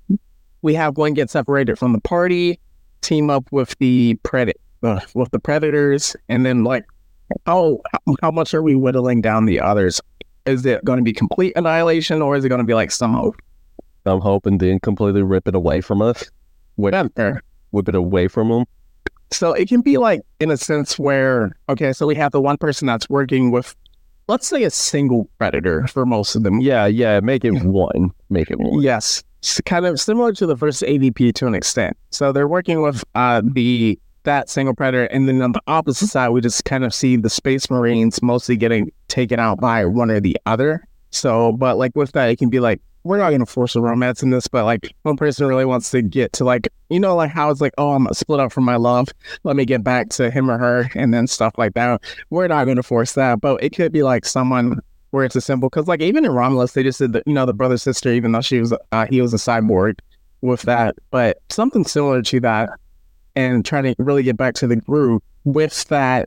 we have one get separated from the party, team up with the pred uh, with the predators, and then like, how how much are we whittling down the others? Is it going to be complete annihilation, or is it going to be like some hope? I'm hoping then completely rip it away from us. Whip, whip it away from them. So it can be like, in a sense where, okay, so we have the one person that's working with, let's say, a single predator for most of them. Yeah, yeah, make it one. Make it one. Yes. It's kind of similar to the first A V P to an extent. So they're working with uh, the that single predator, and then on the opposite side, we just kind of see the Space Marines mostly getting taken out by one or the other. So, but like with that, it can be like, we're not going to force a romance in this, but like one person really wants to get to like, you know, like how it's like, oh, I'm split up from my love. Let me get back to him or her, and then stuff like that. We're not going to force that, but it could be like someone where it's a symbol. Because like even in Romulus, they just did the, you know, the brother sister, even though she was, uh, he was a cyborg with that, but something similar to that, and trying to really get back to the group with that.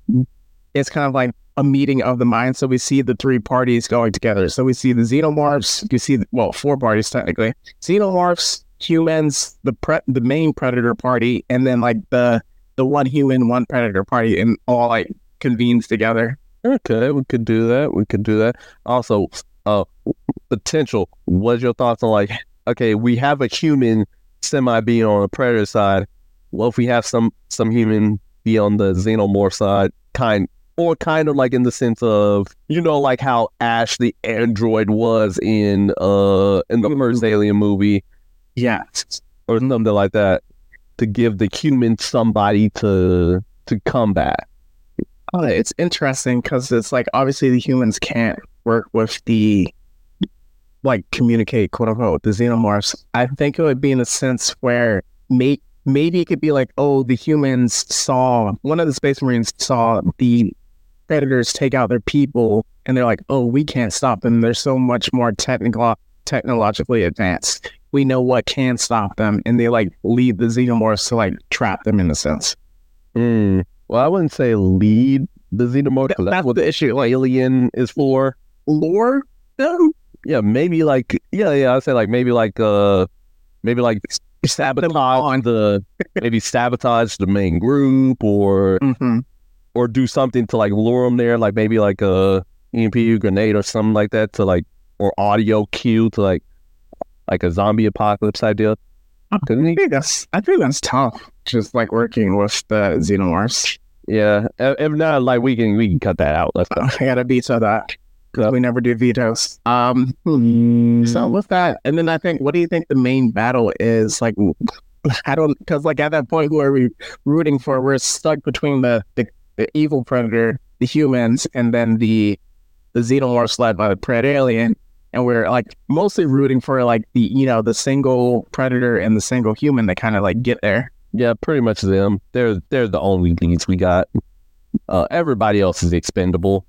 It's kind of like a meeting of the mind. So we see the three parties going together. So we see the xenomorphs. You see, the, well, four parties technically: xenomorphs, humans, the pre- the main predator party, and then like the the one human, one predator party, and all like convenes together. Okay, we could do that. We could do that. Also, uh, potential. What's your thoughts on like? Okay, we have a human semi being on the predator side. What if we have some some human be on the xenomorph side, kind? Or kind of like in the sense of, you know, like how Ash the android was in uh in the first Alien movie. Yeah. Or something like that. To give the human somebody to to combat. Oh, it's interesting because it's like, obviously the humans can't work with the, like, communicate, quote unquote, with the xenomorphs. I think it would be in a sense where may, maybe it could be like, oh, the humans saw, one of the Space Marines saw the predators take out their people, and they're like, oh, we can't stop them. They're so much more technical, technologically advanced. We know what can stop them, and they like lead the xenomorphs to like trap them in a sense. Mm. Well, I wouldn't say lead the xenomorph. Th- that's, that's what the issue. Like, Alien is for. lure them? Yeah, maybe like yeah, yeah. I'd say like maybe like uh, maybe like sabotage the maybe sabotage the main group, or. Mm-hmm. Or do something to like lure them there, like maybe like a E M P grenade or something like that, to like, or audio cue to like like a zombie apocalypse idea. Couldn't he? I think that's I think that's tough. Just like working with the xenomorphs. Yeah, if not, like we can we can cut that out. Let's go. I gotta veto that because we never do vetoes. Um, hmm. So with that, and then I think, what do you think the main battle is? Like, I don't, because like at that point, who are we rooting for? We're stuck between the the the evil predator, the humans, and then the the xenomorphs led by the pred alien, and we're like mostly rooting for like the, you know, the single predator and the single human that kind of like get there. Yeah, pretty much them. They're they're the only leads we got. Uh, everybody else is expendable.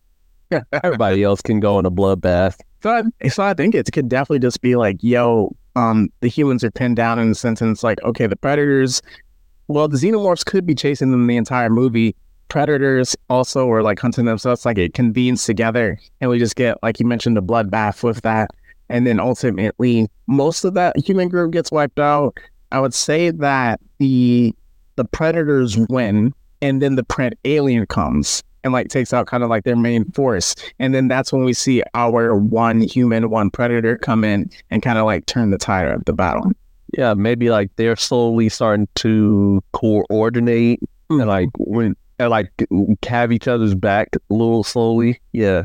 Everybody else can go in a bloodbath. So I, so I think it could definitely just be like, yo, um, the humans are pinned down in a sense, and it's like, okay, the predators. Well, the xenomorphs could be chasing them the entire movie. Predators also are like hunting them, so it's like it convenes together, and we just get, like you mentioned, a bloodbath with that, and then ultimately most of that human group gets wiped out. I would say that the the predators win, and then the pred alien comes and like takes out kind of like their main force, and then that's when we see our one human, one predator come in and kind of like turn the tide of the battle. Yeah, maybe like they're slowly starting to coordinate mm-hmm. and like when. And like have each other's back a little slowly. Yeah.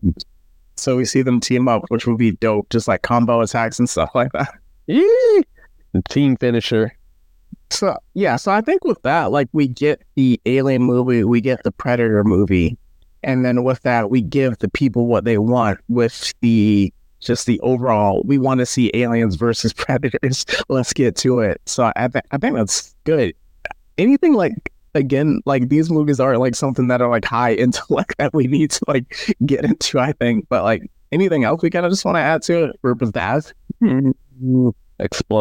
So we see them team up, which would be dope. Just like combo attacks and stuff like that. Yeah. The team finisher. So yeah, so I think with that, like we get the Alien movie, we get the Predator movie. And then with that, we give the people what they want with the just the overall, we want to see aliens versus predators. Let's get to it. So I, th- I think that's good. Anything like, again, like these movies are like something that are like high intellect that we need to like get into, I think. But like anything else we kind of just want to add to it for pizzazz? Mm-hmm.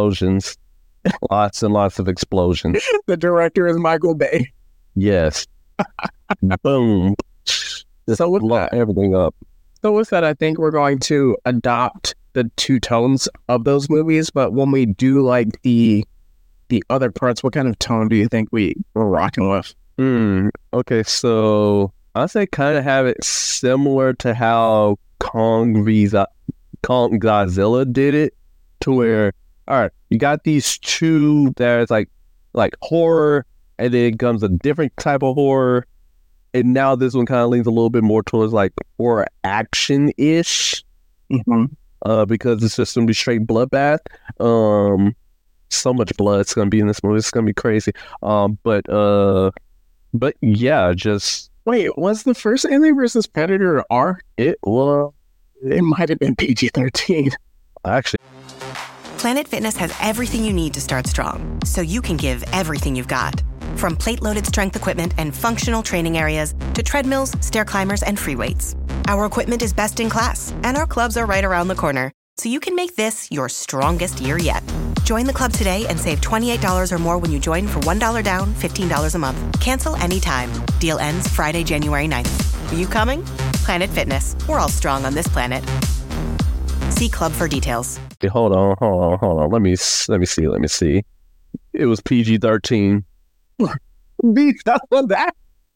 Explosions. Lots and lots of explosions. The director is Michael Bay. Yes. Boom. Just So with blow that, everything up. so with that, I think we're going to adopt the two tones of those movies. But when we do like the the other parts, what kind of tone do you think we we're rocking with? Hmm. Okay, so I say kind of have it similar to how Kong v. Z- Kong Godzilla did it, to where, all right, you got these two that's like like horror, and then it comes a different type of horror, and now this one kind of leans a little bit more towards like horror action ish, Mm-hmm. uh, because it's just gonna be straight bloodbath. Um, so much blood it's gonna be in this movie. It's gonna be crazy. Um, but uh, but yeah, just Wait, was the first Alien versus Predator R? it. Well, It might have been P G thirteen. actually. Planet Fitness has everything you need to start strong, so you can give everything you've got. From plate-loaded strength equipment and functional training areas to treadmills, stair climbers, and free weights. Our equipment is best in class, and our clubs are right around the corner, so you can make this your strongest year yet. Join the club today and save twenty-eight dollars or more when you join for one dollar down, fifteen dollars a month. Cancel anytime. Deal ends Friday, January ninth. Are you coming? Planet Fitness. We're all strong on this planet. See club for details. Okay, hold on, hold on, hold on. Let me s- let me see, let me see. It was P G thirteen. Beat that one that.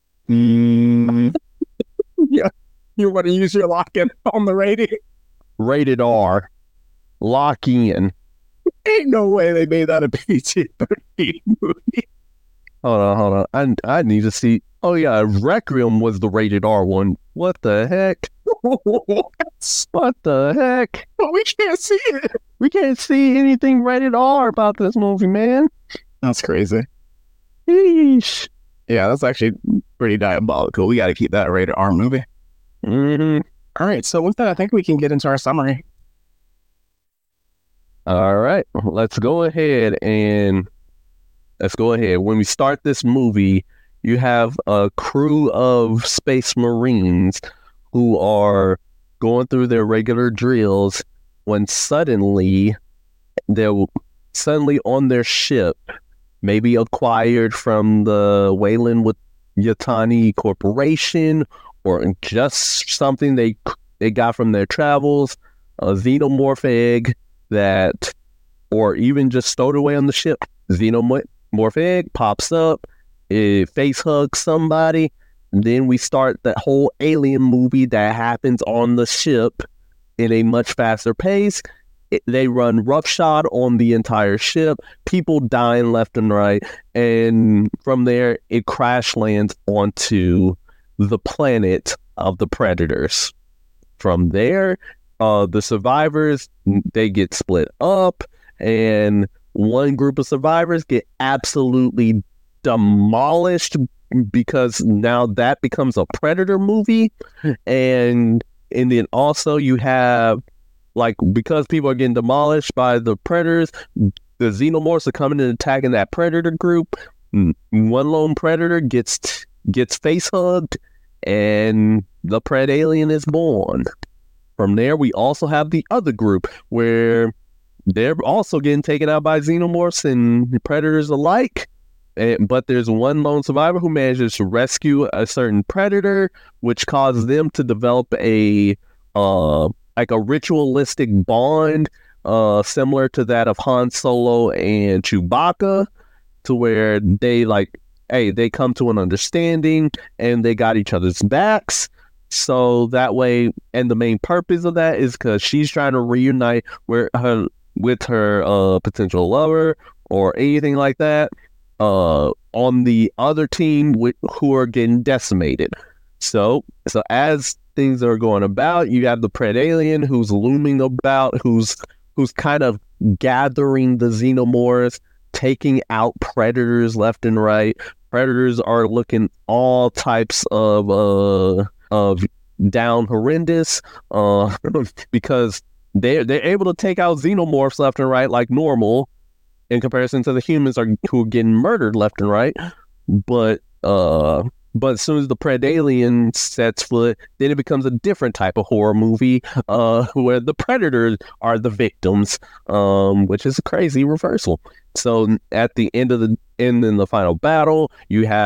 Mm, Yeah. You want to use your lock-in on the rating? rated R. Lock in. Ain't no way they made that a P G thirteen movie. Hold on, hold on. I I need to see. Oh yeah, Requiem was the rated R one. What the heck? What the heck? We can't see it. We can't see anything rated R about this movie, man. That's crazy. Yeesh. Yeah, that's actually pretty diabolical. We got to keep that rated R movie. Mm-hmm. All right, so with that, I think we can get into our summary. All right, let's go ahead and let's go ahead. When we start this movie, you have a crew of space marines who are going through their regular drills when suddenly they're suddenly on their ship, maybe acquired from the Wayland with Yutani Corporation, or just something they they got from their travels, a xenomorph egg that, or even just stowed away on the ship. Xenomorph egg pops up, it face hugs somebody, and then we start that whole alien movie that happens on the ship in a much faster pace. It, they run roughshod on the entire ship, people dying left and right, and from there it crash lands onto the planet of the Predators. From there, uh, the survivors, they get split up, and one group of survivors get absolutely demolished because now that becomes a Predator movie, and and then also you have, like, because people are getting demolished by the Predators, the Xenomorphs are coming and attacking that Predator group. One lone Predator gets gets face hugged, and the Pred Alien is born. From there, we also have the other group where they're also getting taken out by Xenomorphs and Predators alike. And, but there's one lone survivor who manages to rescue a certain Predator, which causes them to develop a uh like a ritualistic bond, uh, similar to that of Han Solo and Chewbacca, to where they like, hey, they come to an understanding and they got each other's backs. So that way, and the main purpose of that is because she's trying to reunite with her with her uh potential lover or anything like that. Uh, on the other team, with, who are getting decimated. So, so as things are going about, you have the Pred Alien who's looming about, who's who's kind of gathering the Xenomorphs, taking out Predators left and right. Predators are looking all types of uh of down horrendous, uh, because they're they're able to take out Xenomorphs left and right like normal, in comparison to the humans are who are getting murdered left and right. But uh, but as soon as the Pred Alien sets foot, then it becomes a different type of horror movie, uh, where the Predators are the victims, um, which is a crazy reversal. So at the end of the end in the final battle, you have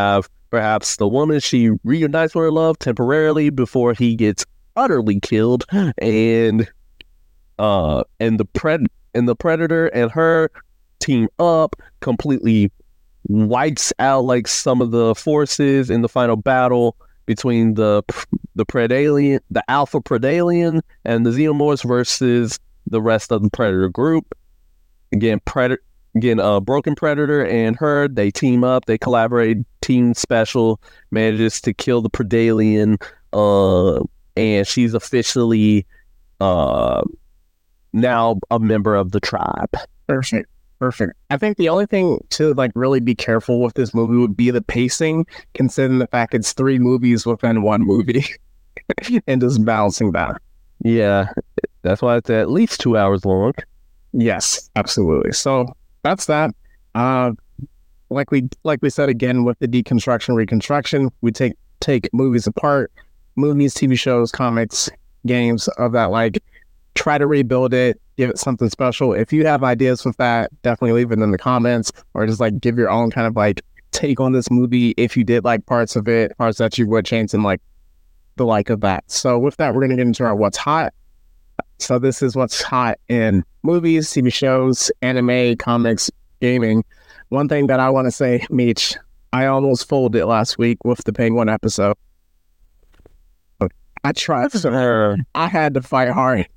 perhaps the woman she reunites with her love temporarily before he gets utterly killed, and uh, and the pred and the predator and her team up, completely wipes out like some of the forces in the final battle between the the Predalien, the Alpha Predalien, and the Xenomorphs versus the rest of the Predator group. Again, Predator, again, uh, Broken Predator and her, they team up, they collaborate. Team Special manages to kill the Predalien, uh, and she's officially uh now a member of the tribe. Perfect. Perfect. I think the only thing to like really be careful with this movie would be the pacing, considering the fact it's three movies within one movie, and just balancing that. Yeah, that's why it's at least two hours long. Yes, absolutely. So that's that. Uh, like we like we said again with the deconstruction reconstruction, we take take movies apart, movies, T V shows, comics, games of that like. Try to rebuild it, give it something special. If you have ideas with that, definitely leave it in the comments, or just like give your own kind of like take on this movie. If you did like parts of it, parts that you would change, and like the like of that. So with that, we're gonna get into our what's hot. So this is what's hot in movies, T V shows, anime, comics, gaming. One thing that I want to say, Meech, I almost folded last week with the Penguin episode. I tried, so I had to fight hard.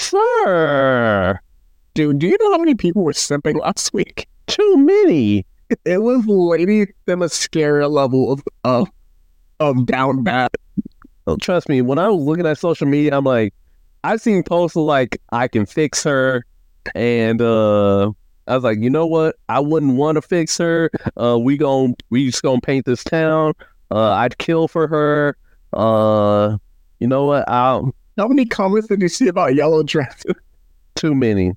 Sure. Dude, do you know how many people were simping last week? Too many. It was Lady Themyscira level of, of, of down bad. Well, trust me, when I was looking at social media, I'm like, I've seen posts like, I can fix her. And uh, I was like, you know what? I wouldn't want to fix her. Uh, we gon' we just gonna paint this town. Uh, I'd kill for her. Uh, you know what? I'll... How many comments did you see about yellow dresses? Too many.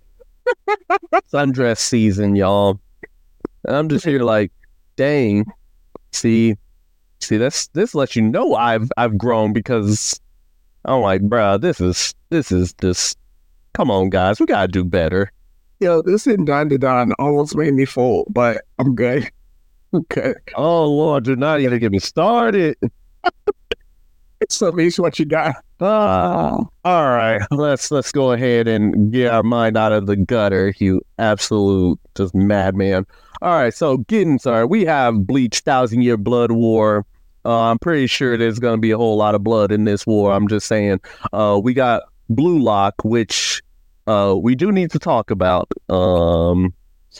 Sundress season, y'all. I'm just here like, dang. See, see, that's this lets you know I've I've grown, because I'm like, bruh, this is this is just, come on, guys, we gotta do better. Yo, this in Don to Don almost made me fold, but I'm good. Okay. Oh Lord, do not even get me started. So, Mish, what you got? Ah, all right. Let's let's go ahead and get our mind out of the gutter, you absolute just madman. All right, so getting started, we have Bleach Thousand Year Blood War. Uh, I'm pretty sure there's going to be a whole lot of blood in this war. I'm just saying. Uh, we got Blue Lock, which uh we do need to talk about. Um,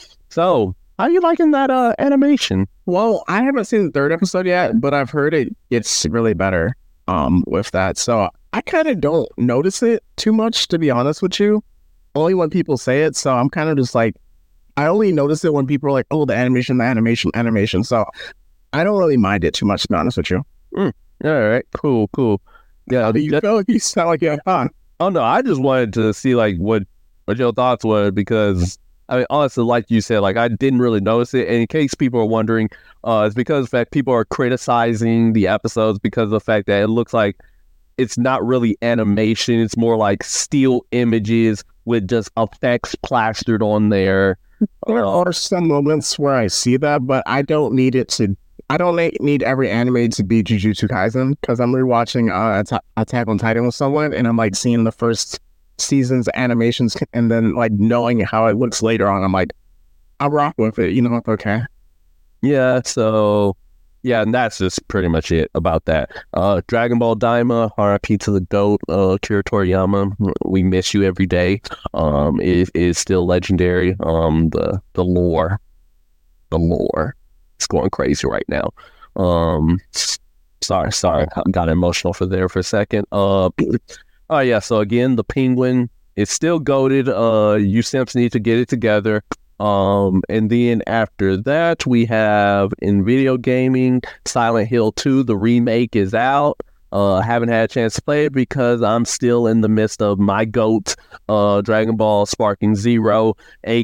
so how you liking that uh animation? Well, I haven't seen the third episode yet, but I've heard it gets really better. Um, with that, so I kind of don't notice it too much, to be honest with you. Only when people say it, so I'm kind of just like, I only notice it when people are like, "Oh, the animation, the animation, animation." So I don't really mind it too much, to be honest with you. Mm, all right, cool, cool. Yeah, do you that, feel like you sound like you have fun? Oh no, I just wanted to see like what what your thoughts were, because I mean, honestly, like you said, like I didn't really notice it. And in case people are wondering, uh, it's because of the fact people are criticizing the episodes because of the fact that it looks like it's not really animation. It's more like still images with just effects plastered on there. There are some moments where I see that, but I don't need it to. I don't need every anime to be Jujutsu Kaisen, because I'm rewatching uh, Atta- Attack on Titan with someone, and I'm like seeing the first season's animations, and then like knowing how it looks later on, I'm like, I'll rock with it. You know, it's okay. Yeah. So yeah, and that's just pretty much it about that. Uh, Dragon Ball Daima, R I P to the GOAT, uh, Kira Toriyama. We miss you every day. Um, it is still legendary. Um, the the lore, the lore, it's going crazy right now. Um, sorry, sorry, I got emotional for there for a second. Uh, oh yeah. So again, the Penguin is still goated. Uh, you Simps need to get it together. Um, and then after that, we have in video gaming, Silent Hill two, the remake is out. Uh, I haven't had a chance to play it because I'm still in the midst of my GOAT, uh, Dragon Ball Sparking Zero,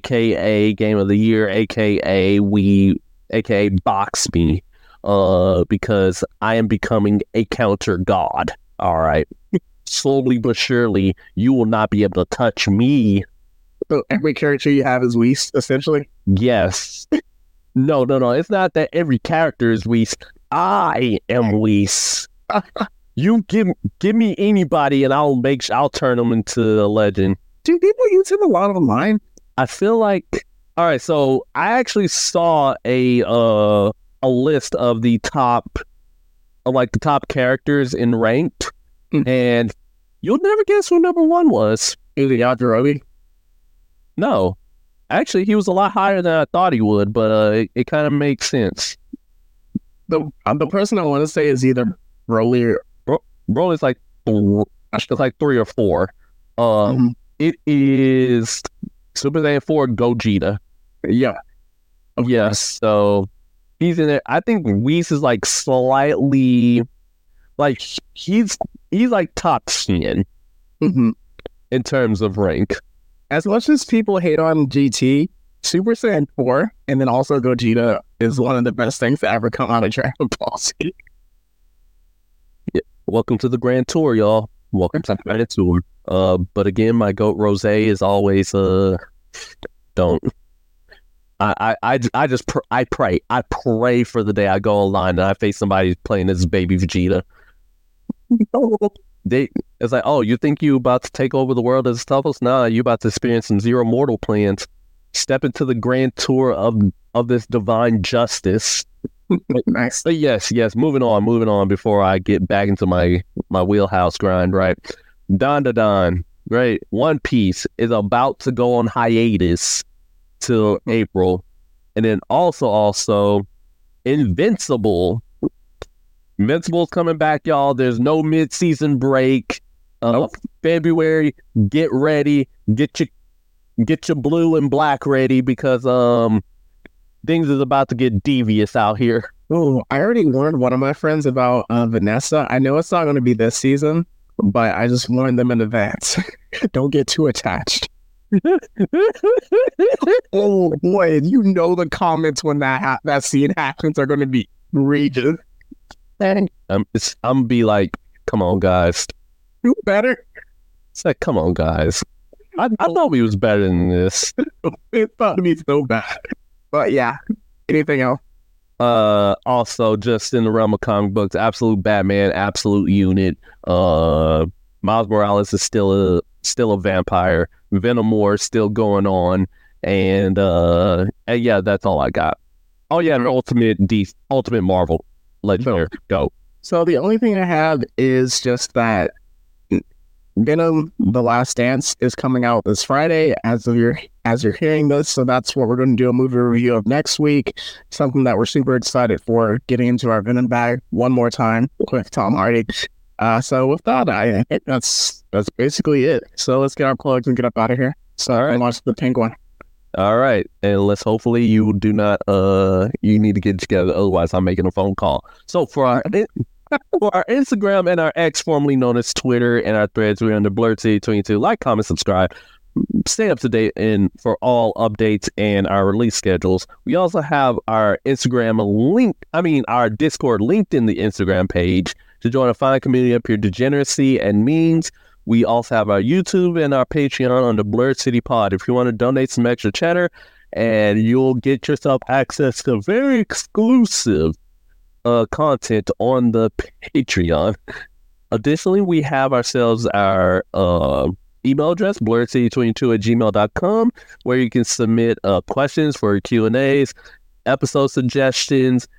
aka Game of the Year, aka we, aka Box Me, uh, because I am becoming a counter god. All right, slowly but surely, you will not be able to touch me. So every character you have is Whis, essentially? Yes. No, no, no. It's not that every character is Whis. I am Whis. You give give me anybody, and I'll make sure I'll turn them into a legend. Do people use him a lot online? I feel like all right. So I actually saw a uh a list of the top, of like the top characters in ranked, Mm. and you'll never guess who number one was. Is it Yajirobe? No, actually, he was a lot higher than I thought he would, but uh, it, it kind of makes sense. The uh, the person I want to say is either Broly or Bro, it's like th- it's like three or four. Uh, Mhm. It is Super Saiyan four Gogeta. yeah. Of Yes, course. so he's in it. I think Whis is like slightly, like he's he's like top ten Mhm. in terms of rank. As much as people hate on G T, Super Saiyan four and then also Gogeta is one of the best things to ever come out of Dragon Ball Z. Welcome to the Grand Tour, y'all. Welcome to the Grand Tour. Uh, but again, my goat Rose is always uh, don't. I I I, I just pr- I pray I pray for the day I go online and I face somebody playing as baby Vegeta. They it's like, oh, you think you about to take over the world as toughest? Nah, you about to experience some zero mortal plans. Step into the Grand Tour of of this divine justice. Nice. But yes, yes, moving on, moving on before I get back into my, my wheelhouse grind, right? Don Da Don, right? One Piece is about to go on hiatus till April. And then also, also, Invincible. Invincible's coming back, y'all. There's no mid-season break. Uh, Nope. February, get ready. Get your get your blue and black ready because um things is about to get devious out here. Oh, I already warned one of my friends about uh, Vanessa. I know it's not going to be this season, but I just warned them in advance. Don't get too attached. Oh boy, you know the comments when that ha- that scene happens are going to be raging. Um, it's, I'm gonna be like, come on, guys. You better. It's like, come on, guys. I, I thought we was better than this. It's about to be so bad. But yeah, anything else? Uh, also, just in the realm of comic books, Absolute Batman, Absolute Unit. Uh, Miles Morales is still a still a vampire. Venom War is still going on, and uh, and yeah, that's all I got. Oh yeah, and Ultimate D, Ultimate Marvel, Legendary. Go. So the only thing I have is just that Venom: The Last Dance is coming out this Friday as of you're as you're hearing this. So that's what we're going to do a movie review of next week. Something that we're super excited for, getting into our Venom bag one more time with Tom Hardy. Uh, so with that, I think that's that's basically it. So let's get our plugs and get up out of here. So All right. and watch the Penguin. All right, and let's hopefully you do not. Uh, you need to get it together. Otherwise, I'm making a phone call. So for our for our Instagram and our X, formerly known as Twitter, and our threads, we're under Blurred City twenty-two. Like, comment, subscribe. Stay up to date and for all updates and our release schedules. We also have our Instagram link. I mean, our Discord linked in the Instagram page to join a fine community of pure degeneracy and memes. We also have our YouTube and our Patreon under Blurred City Pod. If you want to donate some extra cheddar, and you'll get yourself access to very exclusive uh, content on the Patreon. Additionally, we have ourselves our uh, email address, blurred city twenty-two at gmail dot com, where you can submit uh, questions for Q and A's, episode suggestions,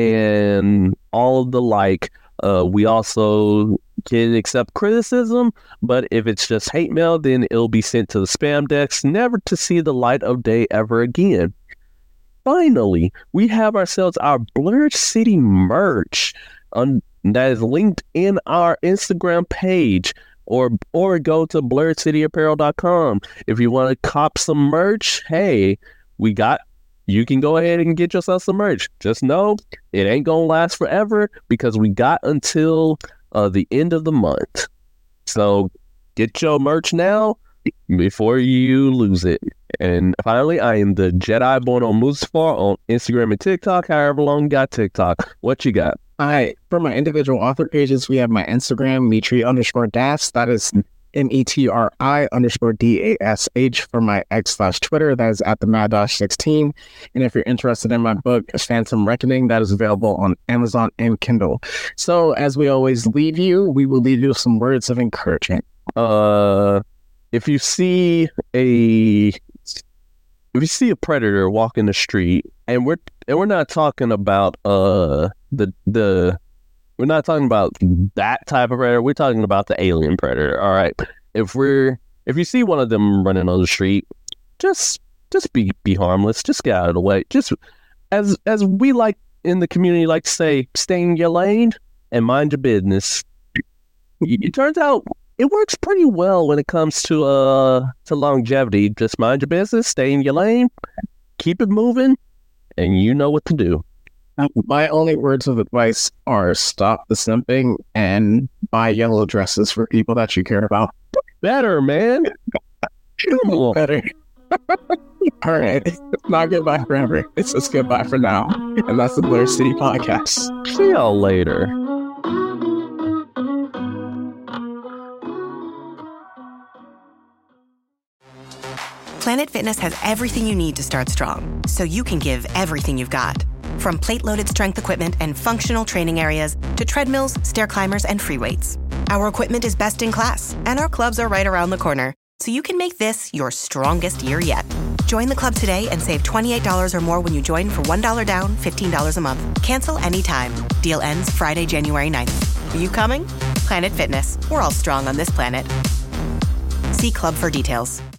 and all of the like. Uh, we also can accept criticism, but if it's just hate mail, then it'll be sent to the spam decks, never to see the light of day ever again. Finally, we have ourselves our Blurred City merch um, that is linked in our Instagram page, or or go to blurred city apparel dot com. If you want to cop some merch, hey, we got you can go ahead and get yourself some merch. Just know it ain't gonna last forever because we got until uh, the end of the month. So get your merch now before you lose it. And finally, I am the Jedi born on Mustafar on Instagram and TikTok. However long you got TikTok, what you got? All right, for my individual author pages, we have my Instagram, Mitri underscore Das. That is M E T R I underscore D A S H for my X slash Twitter. That is at the Mad Dash sixteen. And if you're interested in my book, Phantom Reckoning, that is available on Amazon and Kindle. So as we always leave you, we will leave you with some words of encouragement. Uh, if you see a if you see a predator walking the street, and we're and we're not talking about uh the the We're not talking about that type of predator. We're talking about the alien predator. All right. If we're if you see one of them running on the street, just just be be harmless. Just get out of the way. Just as as we like in the community like to say, stay in your lane and mind your business. It turns out it works pretty well when it comes to uh to longevity. Just mind your business, stay in your lane, keep it moving, and you know what to do. My only words of advice are stop the simping and buy yellow dresses for people that you care about. Better, man. Better. All right. It's not goodbye forever. It's just goodbye for now. And that's the Blair City Podcast. See y'all later. Planet Fitness has everything you need to start strong, so you can give everything you've got. From plate-loaded strength equipment and functional training areas to treadmills, stair climbers, and free weights. Our equipment is best in class, and our clubs are right around the corner, so you can make this your strongest year yet. Join the club today and save twenty-eight dollars or more when you join for one dollar down, fifteen dollars a month. Cancel anytime. Deal ends Friday, January ninth. Are you coming? Planet Fitness. We're all strong on this planet. See club for details.